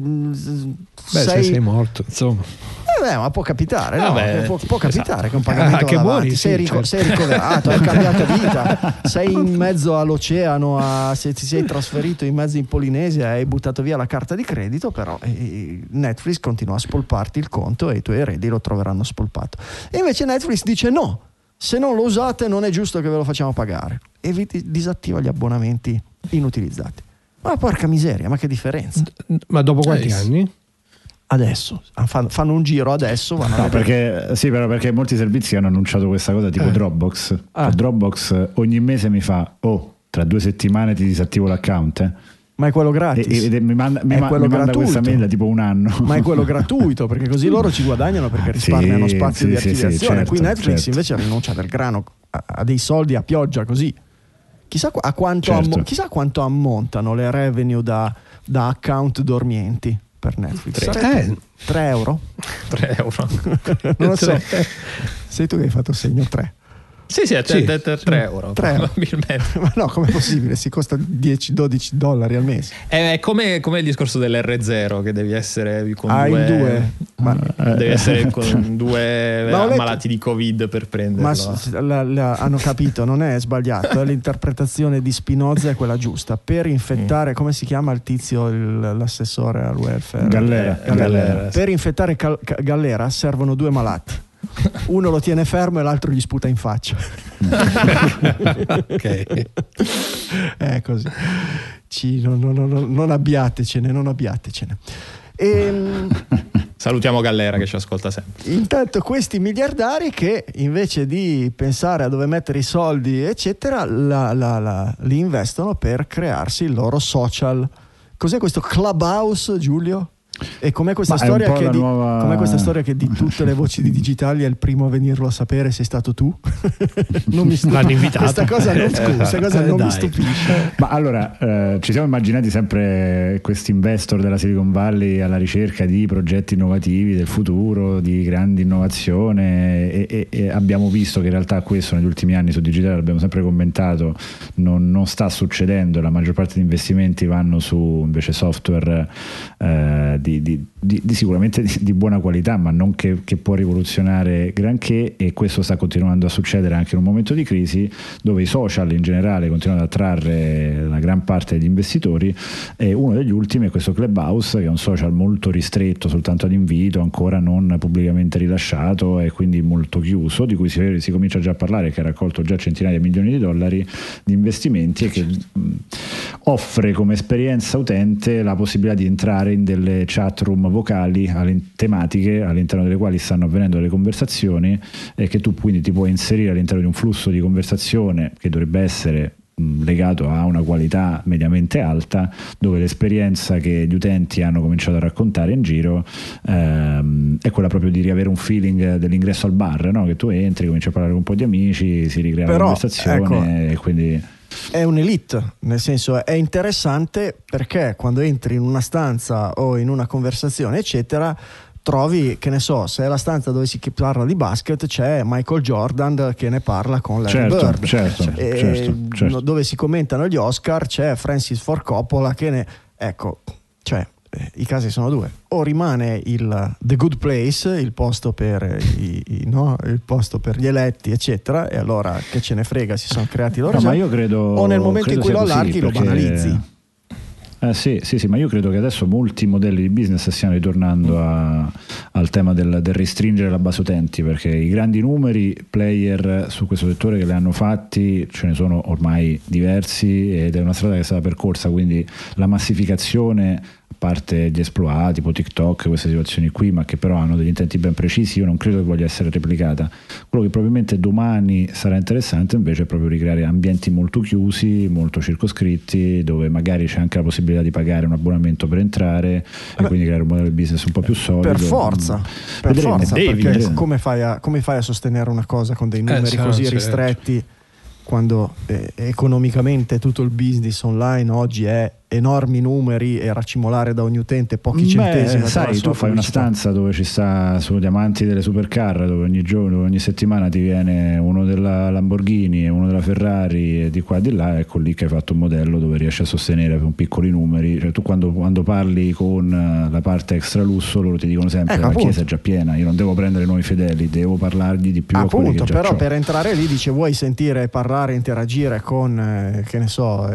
morto, insomma. Ma può capitare, può capitare che un pagamento che muori, sei ricoverato, hai cambiato vita, sei in mezzo all'oceano, se ti sei trasferito in mezzo in Polinesia e hai buttato via la carta di credito, però Netflix continua a spolparti il conto e i tuoi eredi lo troveranno spolpato. E invece Netflix dice no, se non lo usate non è giusto che ve lo facciamo pagare, e vi disattiva gli abbonamenti inutilizzati. Ma porca miseria, ma che differenza. Ma dopo quanti anni? Adesso fanno un giro, adesso vanno perché molti servizi hanno annunciato questa cosa, tipo Dropbox. Dropbox ogni mese mi fa tra 2 settimane ti disattivo l'account, ma è quello gratis e mi manda questa mail tipo un anno. Ma è quello gratuito, perché così loro ci guadagnano, perché risparmiano spazio di archiviazione. Certo, qui Netflix invece rinuncia del grano a dei soldi a pioggia così. Chissà quanto ammontano le revenue da account dormienti per Netflix. 3 euro? 3 euro. Non lo so. Sei tu che hai fatto segno 3. Sì, 3 euro. 3 probabilmente. Ma no, com'è possibile? Si costa $10-12 al mese. È come il discorso dell'R0, che devi essere con devi essere con 2 malati di Covid per prenderlo. Ma hanno capito, non è sbagliato, è l'interpretazione di Spinoza è quella giusta. Per infettare, come si chiama il tizio, l'assessore al welfare? Gallera. Per infettare Gallera servono 2 malati. Uno lo tiene fermo e l'altro gli sputa in faccia. Ok. È così. Non abbiatecene. Salutiamo Gallera che ci ascolta sempre. Intanto questi miliardari che invece di pensare a dove mettere i soldi eccetera li investono per crearsi il loro social. Cos'è questo Clubhouse, Giulio? E com'è questa storia com'è questa storia che di tutte le voci di Digitali è il primo a venirlo a sapere sei stato tu? Non mi l'hanno invitato. Questa cosa non mi stupisce. Ma allora ci siamo immaginati sempre questi investor della Silicon Valley alla ricerca di progetti innovativi del futuro, di grande innovazione, e abbiamo visto che in realtà questo negli ultimi anni su Digitali, l'abbiamo sempre commentato, non sta succedendo. La maggior parte degli investimenti vanno su invece software sicuramente di buona qualità, ma non che può rivoluzionare granché, e questo sta continuando a succedere anche in un momento di crisi dove i social in generale continuano ad attrarre la gran parte degli investitori, e uno degli ultimi è questo Clubhouse, che è un social molto ristretto, soltanto ad invito, ancora non pubblicamente rilasciato e quindi molto chiuso, di cui si comincia già a parlare, che ha raccolto già centinaia di milioni di dollari di investimenti e che offre come esperienza utente la possibilità di entrare in delle chat room vocali tematiche all'interno delle quali stanno avvenendo delle conversazioni, e che tu quindi ti puoi inserire all'interno di un flusso di conversazione che dovrebbe essere legato a una qualità mediamente alta, dove l'esperienza che gli utenti hanno cominciato a raccontare in giro è quella proprio di riavere un feeling dell'ingresso al bar, no? Che tu entri, cominci a parlare con un po' di amici, si ricrea la conversazione, e quindi è un'elite, nel senso è interessante perché quando entri in una stanza o in una conversazione eccetera, trovi, che ne so, se è la stanza dove si parla di basket, c'è Michael Jordan che ne parla con Larry Bird, certo. Dove si commentano gli Oscar c'è Francis Ford Coppola che ne... ecco, cioè i casi sono due: o rimane il The Good Place, il posto per il posto per gli eletti eccetera, e allora che ce ne frega, si sono creati loro, ma io credo, o nel momento in cui lo allarghi lo banalizzi. Sì, ma io credo che adesso molti modelli di business stiano ritornando al tema del restringere la base utenti, perché i grandi numeri player su questo settore che le hanno fatti ce ne sono ormai diversi, ed è una strada che è stata percorsa, quindi la massificazione, a parte gli esploit tipo TikTok, queste situazioni qui, ma che però hanno degli intenti ben precisi, io non credo che voglia essere replicata. Quello che probabilmente domani sarà interessante invece è proprio ricreare ambienti molto chiusi, molto circoscritti, dove magari c'è anche la possibilità di pagare un abbonamento per entrare, e quindi creare un modello di business un po' più solido. Per forza, perché come fai a sostenere una cosa con dei numeri così ristretti, quando economicamente tutto il business online oggi è enormi numeri e racimolare da ogni utente pochi centesimi. Sai, tu fai una stanza dove ci sta solo diamanti delle supercar, dove ogni giorno, ogni settimana ti viene uno della Lamborghini e uno della Ferrari e di qua e di là, ecco lì che hai fatto un modello dove riesci a sostenere con piccoli numeri. Cioè, tu quando parli con la parte extra lusso, loro ti dicono sempre la chiesa è già piena, io non devo prendere nuovi fedeli, devo parlargli di più. Appunto, però per entrare lì dice vuoi sentire, parlare, interagire con che ne so,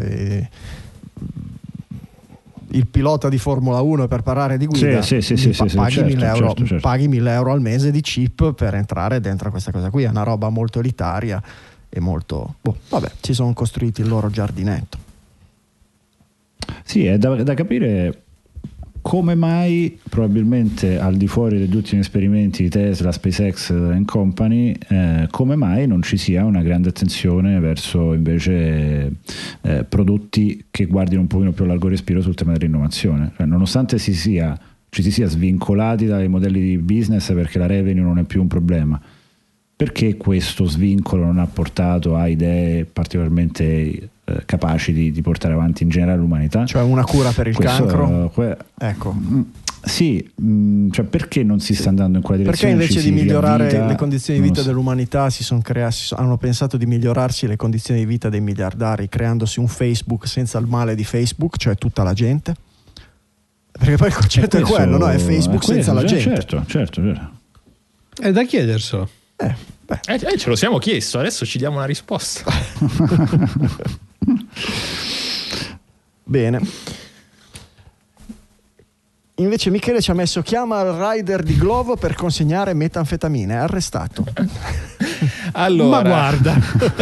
il pilota di Formula 1 per parlare di guida, paghi 1.000 euro, paghi 1.000 euro al mese di chip per entrare dentro questa cosa qui. È una roba molto elitaria e molto vabbè, ci sono costruiti il loro giardinetto. Sì, è da capire come mai, probabilmente al di fuori degli ultimi esperimenti di Tesla, SpaceX and Company, come mai non ci sia una grande attenzione verso invece prodotti che guardino un pochino più a largo respiro sul tema dell'innovazione. Cioè, nonostante ci si sia svincolati dai modelli di business perché la revenue non è più un problema, perché questo svincolo non ha portato a idee particolarmente capaci di portare avanti in generale l'umanità? Cioè una cura per il cancro? Ecco. Sì, cioè perché non si sta andando in quella direzione? Perché invece di migliorare le condizioni di vita dell'umanità hanno pensato di migliorarsi le condizioni di vita dei miliardari, creandosi un Facebook senza il male di Facebook, cioè tutta la gente? Perché poi il concetto è quello, no? È Facebook senza la gente. Certo. È da chiederselo. Ce lo siamo chiesto, adesso ci diamo una risposta. Bene. Invece Michele ci ha messo: chiama il rider di Glovo per consegnare metanfetamine, è arrestato. Allora, ma guarda,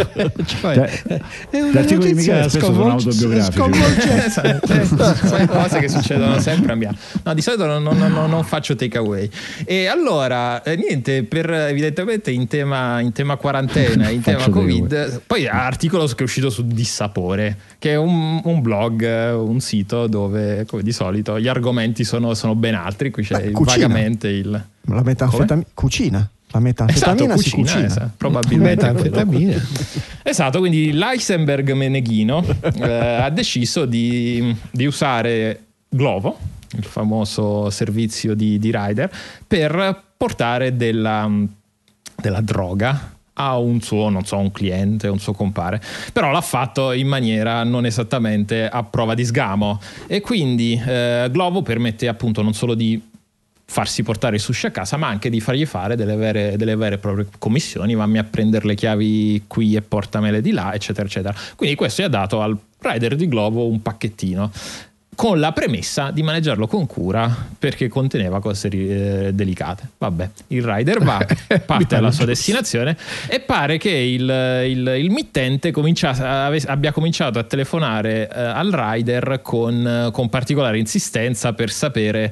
è l'articolo di Michele spesso sono autobiografici. Sono cose che succedono sempre a me. No, di solito non faccio take away. E allora niente, evidentemente in tema quarantena, in tema Covid, poi articolo che è uscito su Dissapore, che è un blog, un sito dove, come di solito, gli argomenti sono ben altri. Qui c'è vagamente la metanfetamina. Cucina. La metanfetamina si cucina. Esatto, probabilmente metanfetamine. Esatto, quindi l'Eisenberg Meneghino ha deciso di usare Glovo, il famoso servizio di rider, per portare della droga a un suo, non so, un cliente, un suo compare, però l'ha fatto in maniera non esattamente a prova di sgamo, e quindi Glovo permette appunto non solo di farsi portare il sushi a casa, ma anche di fargli fare delle vere e proprie commissioni: vammi a prendere le chiavi qui e portamele di là, eccetera eccetera. Quindi questo gli ha dato al rider di Glovo un pacchettino, con la premessa di maneggiarlo con cura perché conteneva cose delicate. Vabbè, il rider va, parte alla sua destinazione, e pare che il mittente abbia cominciato a telefonare al rider con particolare insistenza per sapere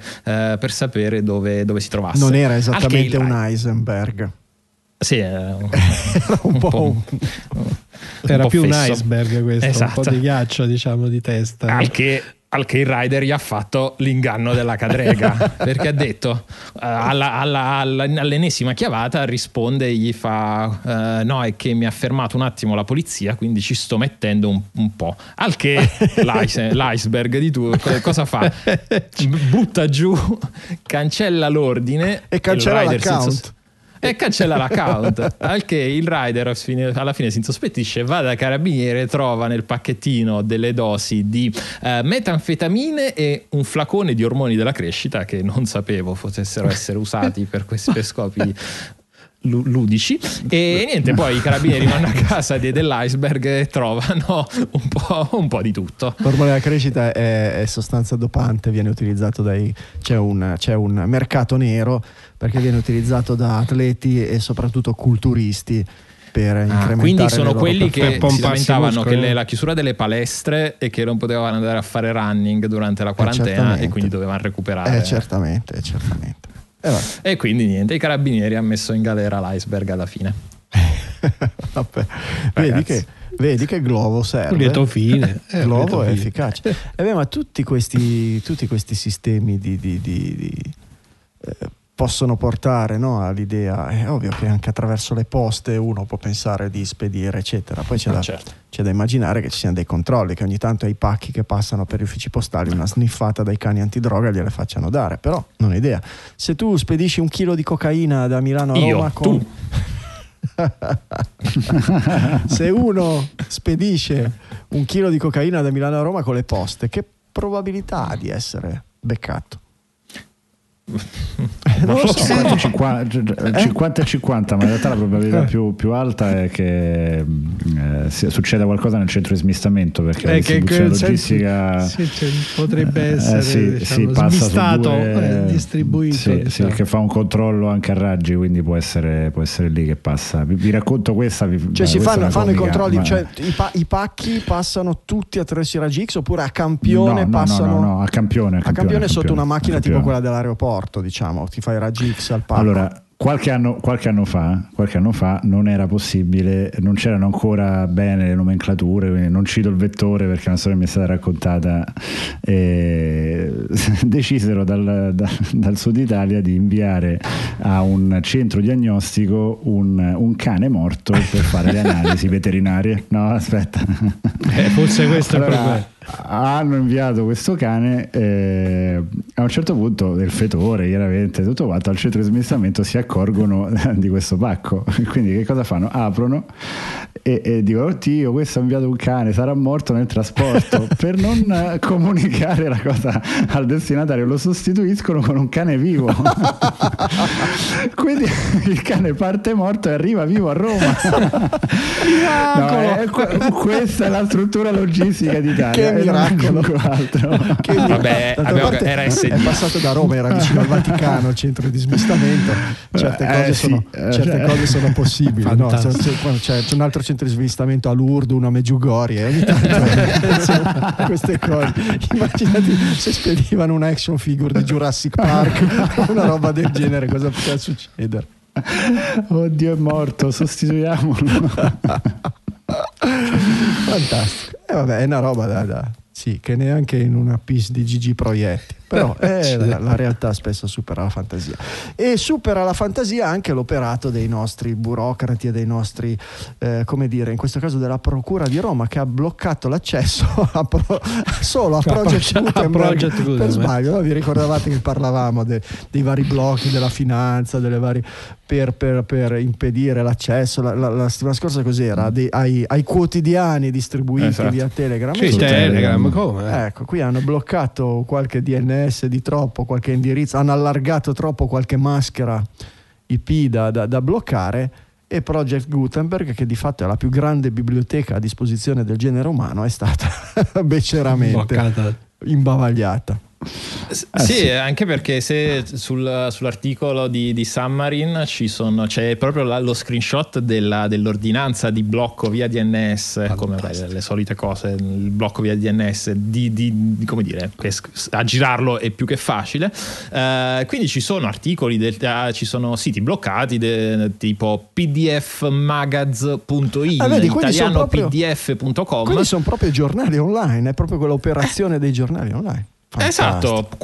dove si trovasse. Non era esattamente un Heisenberg. Sì, era un po' era più fesso. Un iceberg questo, esatto. Un po' di ghiaccio, diciamo, di testa. Al che il rider gli ha fatto l'inganno della cadrega, perché ha detto all'ennesima chiavata risponde, gli fa no, è che mi ha fermato un attimo la polizia, quindi ci sto mettendo un po'. Al che l'iceberg di tu cosa fa? Butta giù, cancella l'ordine e cancella l'account. E cancella l'account. Al che il rider alla fine si insospettisce, va da carabiniere, trova nel pacchettino delle dosi di metanfetamine e un flacone di ormoni della crescita che non sapevo potessero essere usati per scopi ludici. E niente, poi i carabinieri vanno a casa dell'iceberg e trovano un po' di tutto. L'ormone della crescita è sostanza dopante, viene utilizzato c'è un mercato nero perché viene utilizzato da atleti e soprattutto culturisti per incrementare quindi sono quelli che si lamentavano muscoli. che la chiusura delle palestre e che non potevano andare a fare running durante la quarantena e quindi dovevano recuperare. Certamente. E quindi niente, i carabinieri hanno messo in galera l'iceberg alla fine. Vabbè. Vedi che Glovo serve. Lieto fine. Glovo è efficace. Ma tutti questi sistemi possono portare, no, all'idea. È ovvio che anche attraverso le poste uno può pensare di spedire, eccetera. Poi c'è da immaginare che ci siano dei controlli, che ogni tanto ai pacchi che passano per gli uffici postali una sniffata dai cani antidroga gliele facciano dare. Però non ho idea. Se tu spedisci 1 chilo di cocaina da Milano a Roma tu. Se uno spedisce 1 chilo di cocaina da Milano a Roma con le poste, che probabilità ha di essere beccato? Non lo so, 50 e 50, ma in realtà la probabilità più alta è che succeda qualcosa nel centro di smistamento, perché la distribuzione logistica potrebbe essere passa smistato, distribuito, diciamo. Che fa un controllo anche a raggi, quindi può essere lì che passa. Vi racconto questa, si fanno i controlli, cioè i pacchi passano tutti attraverso i raggi X, oppure a campione passano? No, a campione sotto una macchina tipo quella dell'aeroporto, diciamo, ti fai raggi X al pacco. Allora, qualche anno fa non era possibile, non c'erano ancora bene le nomenclature, quindi non cito il vettore perché una storia mi è stata raccontata. Decisero dal sud Italia di inviare a un centro diagnostico un cane morto per fare le analisi veterinarie. No, aspetta, forse questo è il problema. Hanno inviato questo cane, a un certo punto il fetore, chiaramente tutto quanto, al centro di smistamento si accorgono di questo pacco, quindi che cosa fanno? Aprono e dicono: oddio, questo ha inviato un cane, sarà morto nel trasporto. Per non comunicare la cosa al destinatario lo sostituiscono con un cane vivo. Quindi il cane parte morto e arriva vivo a Roma. Questa è la struttura logistica d'Italia. Che miracolo! Vabbè, era SD. È passato da Roma, era vicino al Vaticano, il centro di smistamento. Certe cose sono possibili, no? C'è un altro centro di smistamento a Lourdes, uno a Medjugorje, ogni tanto queste cose. Immaginati se spedivano una action figure di Jurassic Park, una roba del genere, cosa poteva succedere? Oddio, è morto, sostituiamolo. Fantastico. Vabbè, è una roba sì, che neanche in una piece di Gigi Proietti. però la realtà spesso supera la fantasia, e supera la fantasia anche l'operato dei nostri burocrati e dei nostri come dire, in questo caso della Procura di Roma, che ha bloccato l'accesso solo a Project Gutenberg per sbaglio, no? Vi ricordavate che parlavamo dei vari blocchi della finanza, delle varie per impedire l'accesso la settimana scorsa cos'era ai quotidiani distribuiti via Telegram. Sì, Telegram, come? Ecco, qui hanno bloccato qualche DNS di troppo, qualche indirizzo, hanno allargato troppo qualche maschera IP da bloccare, e Project Gutenberg, che di fatto è la più grande biblioteca a disposizione del genere umano, è stata beceramente imbavagliata. Sì, anche perché se sull'articolo di Submarine c'è proprio lo screenshot dell'ordinanza di blocco via DNS, come le solite cose, il blocco via DNS di come dire, a girarlo è più che facile, quindi ci sono articoli ci sono siti bloccati tipo pdfmagaz.it, italiano pdf.com. Quindi sono proprio giornali online, è proprio quell'operazione dei giornali online. Fantastico. Esatto,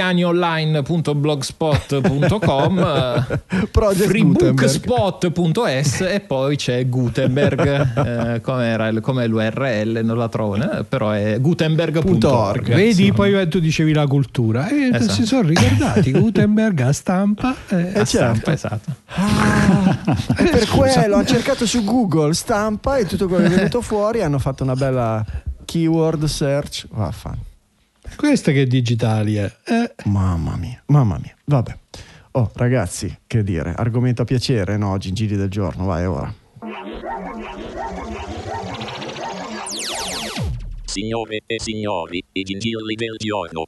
quotidianionline.blogspot.com, freebookspot.es, e poi c'è Gutenberg, com'è l'URL, non la trovo, però è gutenberg.org. Vedi, poi tu dicevi la cultura, esatto. Si sono ricordati Gutenberg a stampa, certo. Esatto. E per quello hanno cercato su Google stampa, e tutto quello che è venuto fuori, hanno fatto una bella keyword search. Questa che digitali è. Mamma mia. Vabbè. Oh, ragazzi, che dire, argomento a piacere, no? Gingilli del giorno, vai ora. Signore e signori, i gingilli del giorno.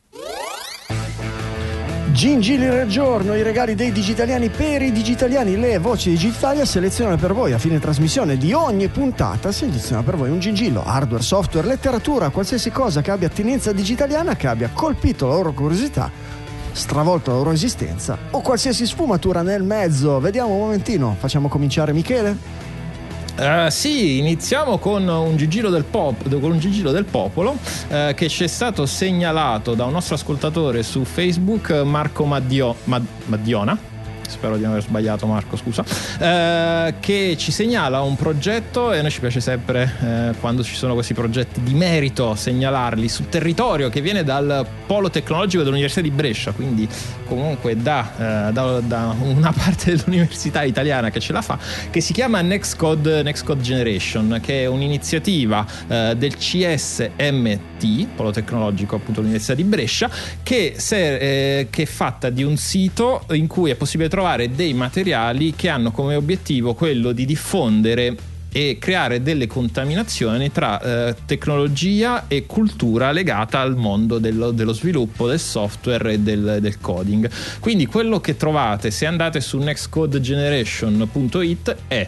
Gingilli del giorno, i regali dei digitaliani per i digitaliani, le voci di Digitalia selezionano per voi a fine trasmissione di ogni puntata, seleziona per voi un gingillo, hardware, software, letteratura, qualsiasi cosa che abbia attinenza digitaliana, che abbia colpito la loro curiosità, stravolto la loro esistenza, o qualsiasi sfumatura nel mezzo. Vediamo un momentino, facciamo cominciare Michele? Sì, iniziamo con un gigillo del popolo che ci è stato segnalato da un nostro ascoltatore su Facebook, Marco Maddiona. Spero di non aver sbagliato, Marco, scusa, che ci segnala un progetto, e a noi ci piace sempre quando ci sono questi progetti di merito segnalarli sul territorio, che viene dal polo tecnologico dell'Università di Brescia, quindi comunque da una parte dell'università italiana che ce la fa, che si chiama Next Code Generation, che è un'iniziativa del CSMT, polo tecnologico appunto dell'Università di Brescia, che è fatta di un sito in cui è possibile trovare dei materiali che hanno come obiettivo quello di diffondere e creare delle contaminazioni tra tecnologia e cultura legata al mondo dello sviluppo del software e del coding. Quindi quello che trovate se andate su nextcodegeneration.it è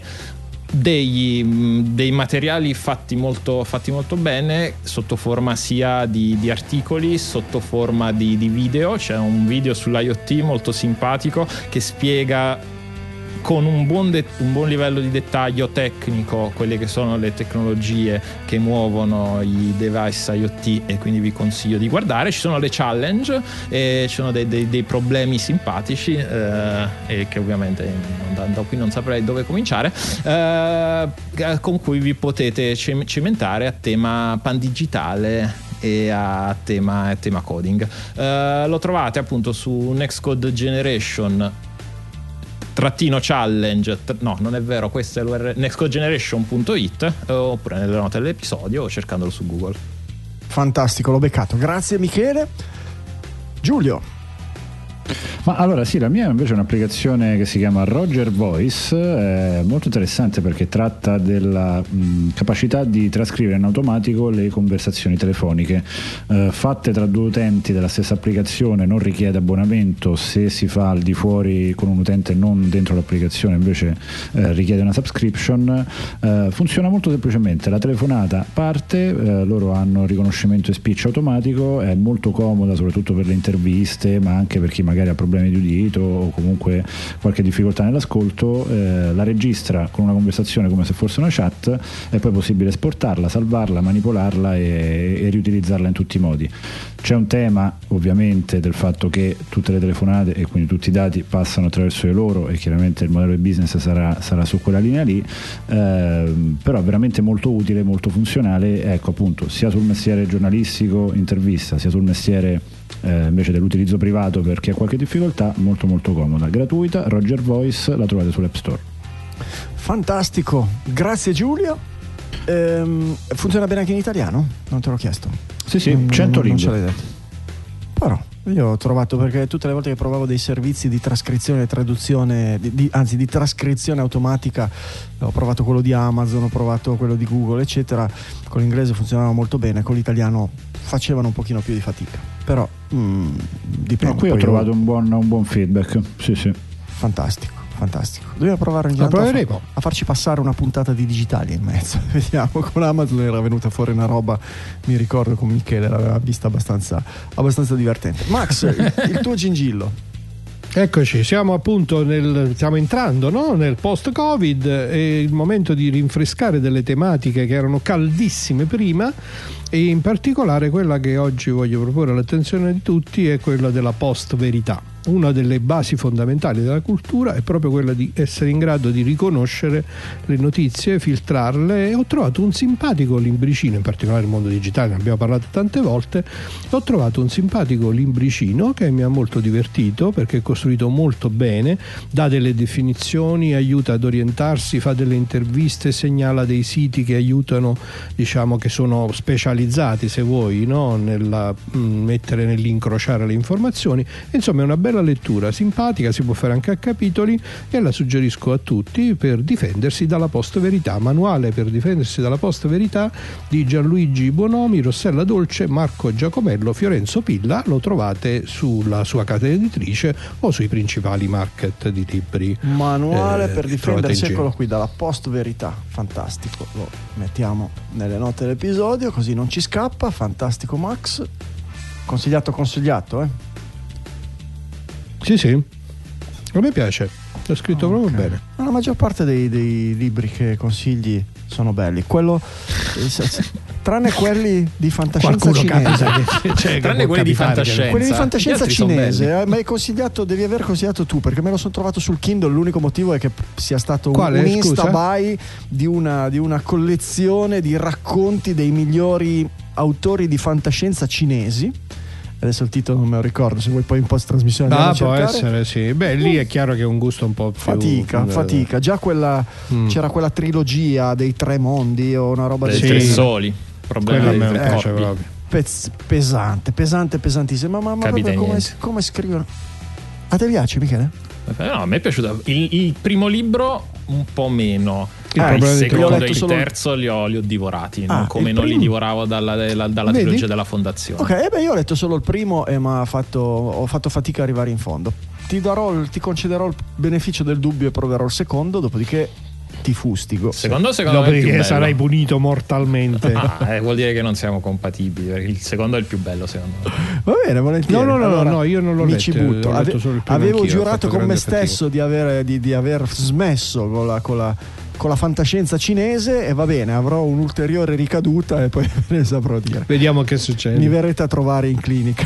dei materiali fatti molto bene, sotto forma sia di articoli, sotto forma di video. C'è un video sull'IoT molto simpatico che spiega con un buon livello di dettaglio tecnico quelle che sono le tecnologie che muovono i device IoT, e quindi vi consiglio di guardare. Ci sono le challenge e ci sono dei problemi simpatici e che ovviamente andando qui non saprei dove cominciare, con cui vi potete cimentare a tema pan digitale e a tema coding. Lo trovate appunto su Next Code Generation _challenge, no, non è vero, questo è l'URL, nextcodegeneration.it, oppure nelle note dell'episodio, o cercandolo su Google. Fantastico, l'ho beccato, grazie Michele. Giulio? Ma allora sì, la mia invece è un'applicazione che si chiama Roger Voice, è molto interessante perché tratta della capacità di trascrivere in automatico le conversazioni telefoniche fatte tra due utenti della stessa applicazione. Non richiede abbonamento, se si fa al di fuori con un utente non dentro l'applicazione invece richiede una subscription. Funziona molto semplicemente, la telefonata parte, loro hanno riconoscimento e speech automatico, è molto comoda soprattutto per le interviste, ma anche per chi magari magari ha problemi di udito o comunque qualche difficoltà nell'ascolto, la registra con una conversazione come se fosse una chat, è poi possibile esportarla, salvarla, manipolarla e riutilizzarla in tutti i modi. C'è un tema ovviamente del fatto che tutte le telefonate e quindi tutti i dati passano attraverso di loro, e chiaramente il modello di business sarà su quella linea lì, però è veramente molto utile, molto funzionale, ecco, appunto, sia sul mestiere giornalistico, intervista, sia sul mestiere invece dell'utilizzo privato per chi ha qualche difficoltà, molto molto comoda, gratuita. Roger Voice la trovate sull'App Store. Fantastico, grazie Giulio. Funziona bene anche in italiano? Non te l'ho chiesto. Sì, 100 lingue. Non ce l'hai detto. Però io ho trovato, perché tutte le volte che provavo dei servizi di trascrizione e traduzione, anzi di trascrizione automatica, ho provato quello di Amazon, ho provato quello di Google, eccetera. Con l'inglese funzionava molto bene, con l'italiano facevano un pochino più di fatica. Però dipende. Qui ho trovato un buon feedback. Sì. Fantastico. Dobbiamo provare ogni tanto a farci passare una puntata di Digitalia in mezzo. Vediamo, con Amazon era venuta fuori una roba, mi ricordo con Michele l'aveva vista abbastanza divertente. Max, il tuo gingillo. Eccoci, siamo appunto stiamo entrando, no? Nel post-Covid, è il momento di rinfrescare delle tematiche che erano caldissime prima, e in particolare quella che oggi voglio proporre all'attenzione di tutti è quella della post-verità. Una delle basi fondamentali della cultura è proprio quella di essere in grado di riconoscere le notizie, filtrarle, e ho trovato un simpatico libricino, in particolare nel mondo digitale, ne abbiamo parlato tante volte. Ho trovato un simpatico libricino che mi ha molto divertito, perché è costruito molto bene, dà delle definizioni, aiuta ad orientarsi, fa delle interviste, segnala dei siti che aiutano, diciamo, che sono specializzati, se vuoi, no? Nell'incrociare le informazioni. Insomma, è una bella lettura, simpatica, si può fare anche a capitoli, e la suggerisco a tutti per difendersi dalla post-verità. Manuale per difendersi dalla post-verità di Gianluigi Bonomi, Rossella Dolce, Marco Giacomello, Fiorenzo Pilla. Lo trovate sulla sua casa editrice o sui principali market di libri. Manuale per difendersi, eccolo qui, dalla post-verità. Fantastico, lo mettiamo nelle note dell'episodio così non ci scappa. Fantastico Max, consigliato, Sì, a me piace, è scritto proprio bene. La maggior parte dei libri che consigli sono belli, tranne quelli di fantascienza cinese. Tranne quelli di fantascienza. Quelli di fantascienza cinese, ma devi aver consigliato tu, perché me lo sono trovato sul Kindle. L'unico motivo è che sia stato un insta-buy di una collezione di racconti dei migliori autori di fantascienza cinesi. Adesso il titolo non me lo ricordo, se vuoi poi in post trasmissione può essere, sì. Beh, lì è chiaro che è un gusto un po' più fatica. Già c'era quella trilogia dei tre mondi o una roba dei tre soli. Problema a me non piace proprio. Pesantissimo. Ma come scrivono? A te piace, Michele? No, a me è piaciuto il primo libro un po' meno. Il secondo e il terzo li ho divorati, non li divoravo dalla trilogia della Fondazione. Ok, io ho letto solo il primo e ho fatto fatica ad arrivare in fondo. Ti concederò il beneficio del dubbio e proverò il secondo, dopodiché ti fustigo. Secondo perché sarai punito mortalmente. Vuol dire che non siamo compatibili, perché il secondo è il più bello, secondo me. Va bene, volentieri. No, io non l'ho letto. Ci butto. Avevo giurato con me stesso di aver smesso con la fantascienza cinese, e va bene, avrò un'ulteriore ricaduta e poi ne saprò dire. Vediamo che succede. Mi verrete a trovare in clinica.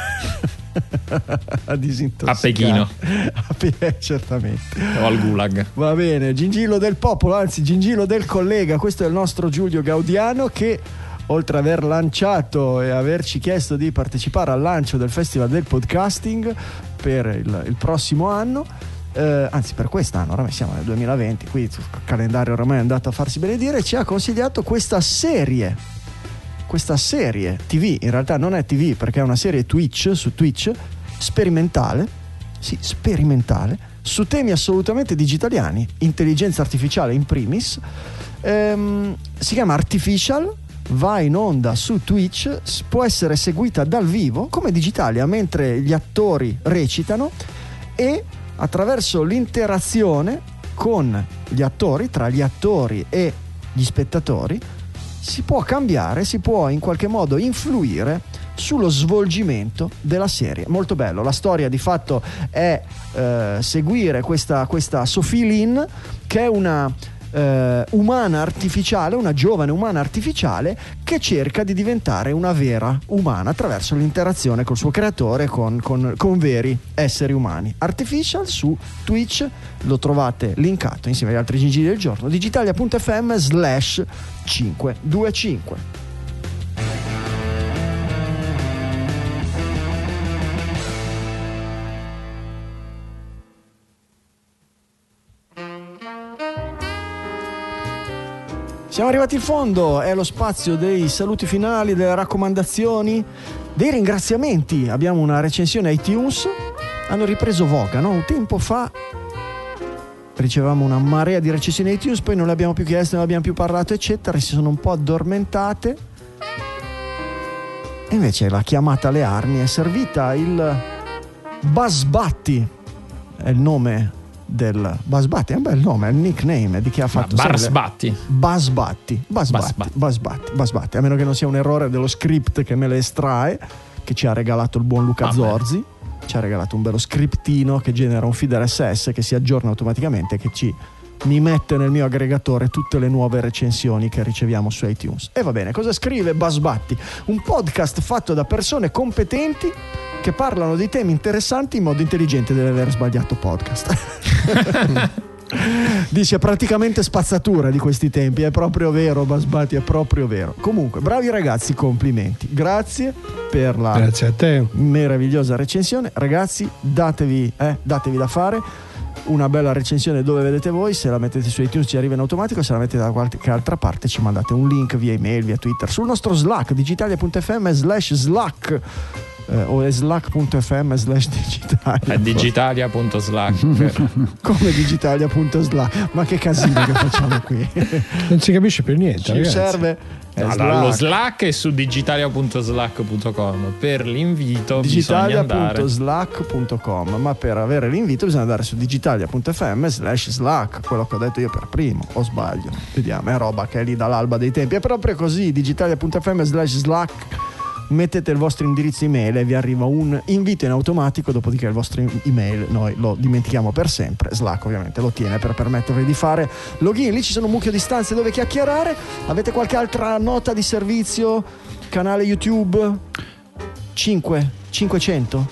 A Pechino. Certamente. O al Gulag. Va bene, gingillo del popolo, anzi gingillo del collega. Questo è il nostro Giulio Gaudiano, che oltre ad aver lanciato e averci chiesto di partecipare al lancio del Festival del Podcasting per il prossimo anno, anzi per quest'anno, oramai siamo nel 2020, qui il calendario oramai è andato a farsi benedire, ci ha consigliato questa serie TV. In realtà non è TV, perché è una serie su Twitch sperimentale, su temi assolutamente digitaliani, intelligenza artificiale in primis. Si chiama Artificial, va in onda su Twitch, può essere seguita dal vivo come Digitalia mentre gli attori recitano, e attraverso l'interazione con gli attori, tra gli attori e gli spettatori, si può cambiare, si può in qualche modo influire sullo svolgimento della serie. Molto bello. La storia di fatto è seguire questa Sophie Lin, che è una umana artificiale, una giovane umana artificiale che cerca di diventare una vera umana attraverso l'interazione col suo creatore, con veri esseri umani. Artificial su Twitch, lo trovate linkato insieme agli altri gingilli del giorno, digitalia.fm/525. Siamo arrivati in fondo, è lo spazio dei saluti finali, delle raccomandazioni, dei ringraziamenti. Abbiamo una recensione iTunes, hanno ripreso voga, no? Un tempo fa ricevevamo una marea di recensioni iTunes, poi non le abbiamo più chieste, non le abbiamo più parlato, eccetera, si sono un po' addormentate. E invece la chiamata alle armi è servita. Il Basbatti è il nome del Basbatti, è un bel nome, è il nickname di chi ha fatto Basbatti, a meno che non sia un errore dello script che me le estrae, che ci ha regalato il buon Luca Zorzi. Ci ha regalato un bello scriptino che genera un feed RSS che si aggiorna automaticamente, che mi mette nel mio aggregatore tutte le nuove recensioni che riceviamo su iTunes. E va bene, cosa scrive Basbatti? Un podcast fatto da persone competenti che parlano di temi interessanti in modo intelligente. Deve aver sbagliato podcast. Dice praticamente spazzatura di questi tempi. È proprio vero, Basbatti, è proprio vero. Comunque, bravi ragazzi, complimenti. Grazie per la Grazie a te. meravigliosa recensione. Ragazzi, datevi da fare una bella recensione dove vedete voi. Se la mettete su iTunes ci arriva in automatico, se la mettete da qualche altra parte ci mandate un link via email, via Twitter, sul nostro Slack, digitalia.fm/Slack o slack.fm/digitalia. digitalia.slack. Come digitalia.slack? Ma che casino che facciamo qui. Non si capisce per niente, Ci ragazzi. serve Allora, lo Slack è su digitalia.slack.com. Per l'invito bisogna andare digitalia.slack.com, ma per avere l'invito bisogna andare su digitalia.fm/slack, quello che ho detto io per primo, o sbaglio? Vediamo, è roba che è lì dall'alba dei tempi, è proprio così, digitalia.fm/slack. Mettete il vostro indirizzo email e vi arriva un invito in automatico, dopodiché il vostro email noi lo dimentichiamo per sempre. Slack ovviamente lo tiene per permettervi di fare login. Lì ci sono un mucchio di stanze dove chiacchierare. Avete qualche altra nota di servizio? Canale YouTube 500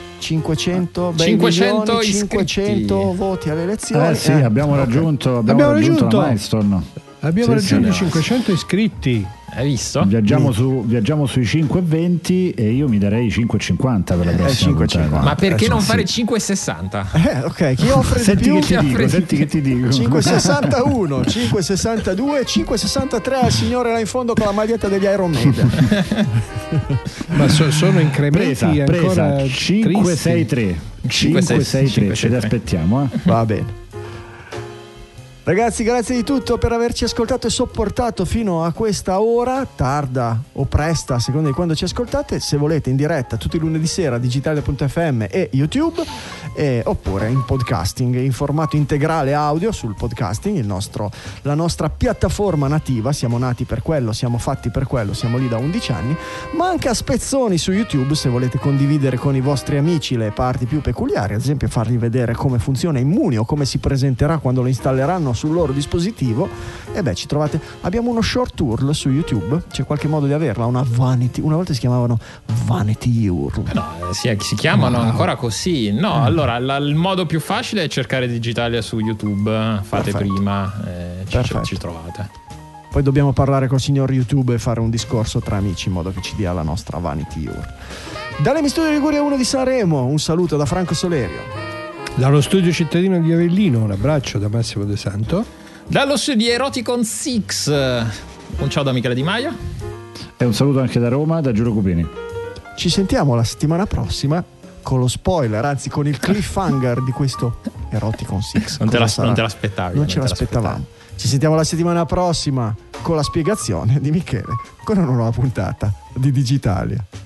voti alle elezioni. Sì, abbiamo raggiunto la milestone. Abbiamo raggiunto i sì. 500 iscritti. Hai visto? Viaggiamo sui 5,20 e io mi darei 5,50 per la prossima 5,50. Ma perché non fare 5,60? Ok, chi offre di più? Senti che ti dico. 5,61, 5,62, 5,63 al signore là in fondo con la maglietta degli Iron Maiden. Ma sono incrementi ancora 5,63. 5,63, ce li aspettiamo. Va bene. Ragazzi, grazie di tutto per averci ascoltato e sopportato fino a questa ora, tarda o presta, a seconda di quando ci ascoltate. Se volete in diretta tutti i lunedì sera, digitalia.fm e YouTube, oppure in podcasting, in formato integrale audio sul podcasting, la nostra piattaforma nativa. Siamo nati per quello, siamo fatti per quello, siamo lì da 11 anni, ma anche a spezzoni su YouTube se volete condividere con i vostri amici le parti più peculiari, ad esempio fargli vedere come funziona Immuni o come si presenterà quando lo installeranno sul loro dispositivo. E ci trovate. Abbiamo uno short URL su YouTube, c'è qualche modo di averla, una volta si chiamavano Vanity URL. Si chiamano ancora così. No, allora il modo più facile è cercare Digitalia su YouTube. Fate Perfetto. prima, ci trovate. Poi dobbiamo parlare col signor YouTube e fare un discorso tra amici in modo che ci dia la nostra Vanity URL. Dalle Studio Liguria 1 di Sanremo un saluto da Franco Solerio. Dallo studio cittadino di Avellino un abbraccio da Massimo De Santo. Dallo studio di Eroticon 6 un ciao da Michele Di Maio. E un saluto anche da Roma, da Giulio Cupini. Ci sentiamo la settimana prossima con lo spoiler, anzi con il cliffhanger di questo Eroticon 6. Non te l'aspettavi. Non ce l'aspettavamo. Ci sentiamo la settimana prossima con la spiegazione di Michele con una nuova puntata di Digitalia.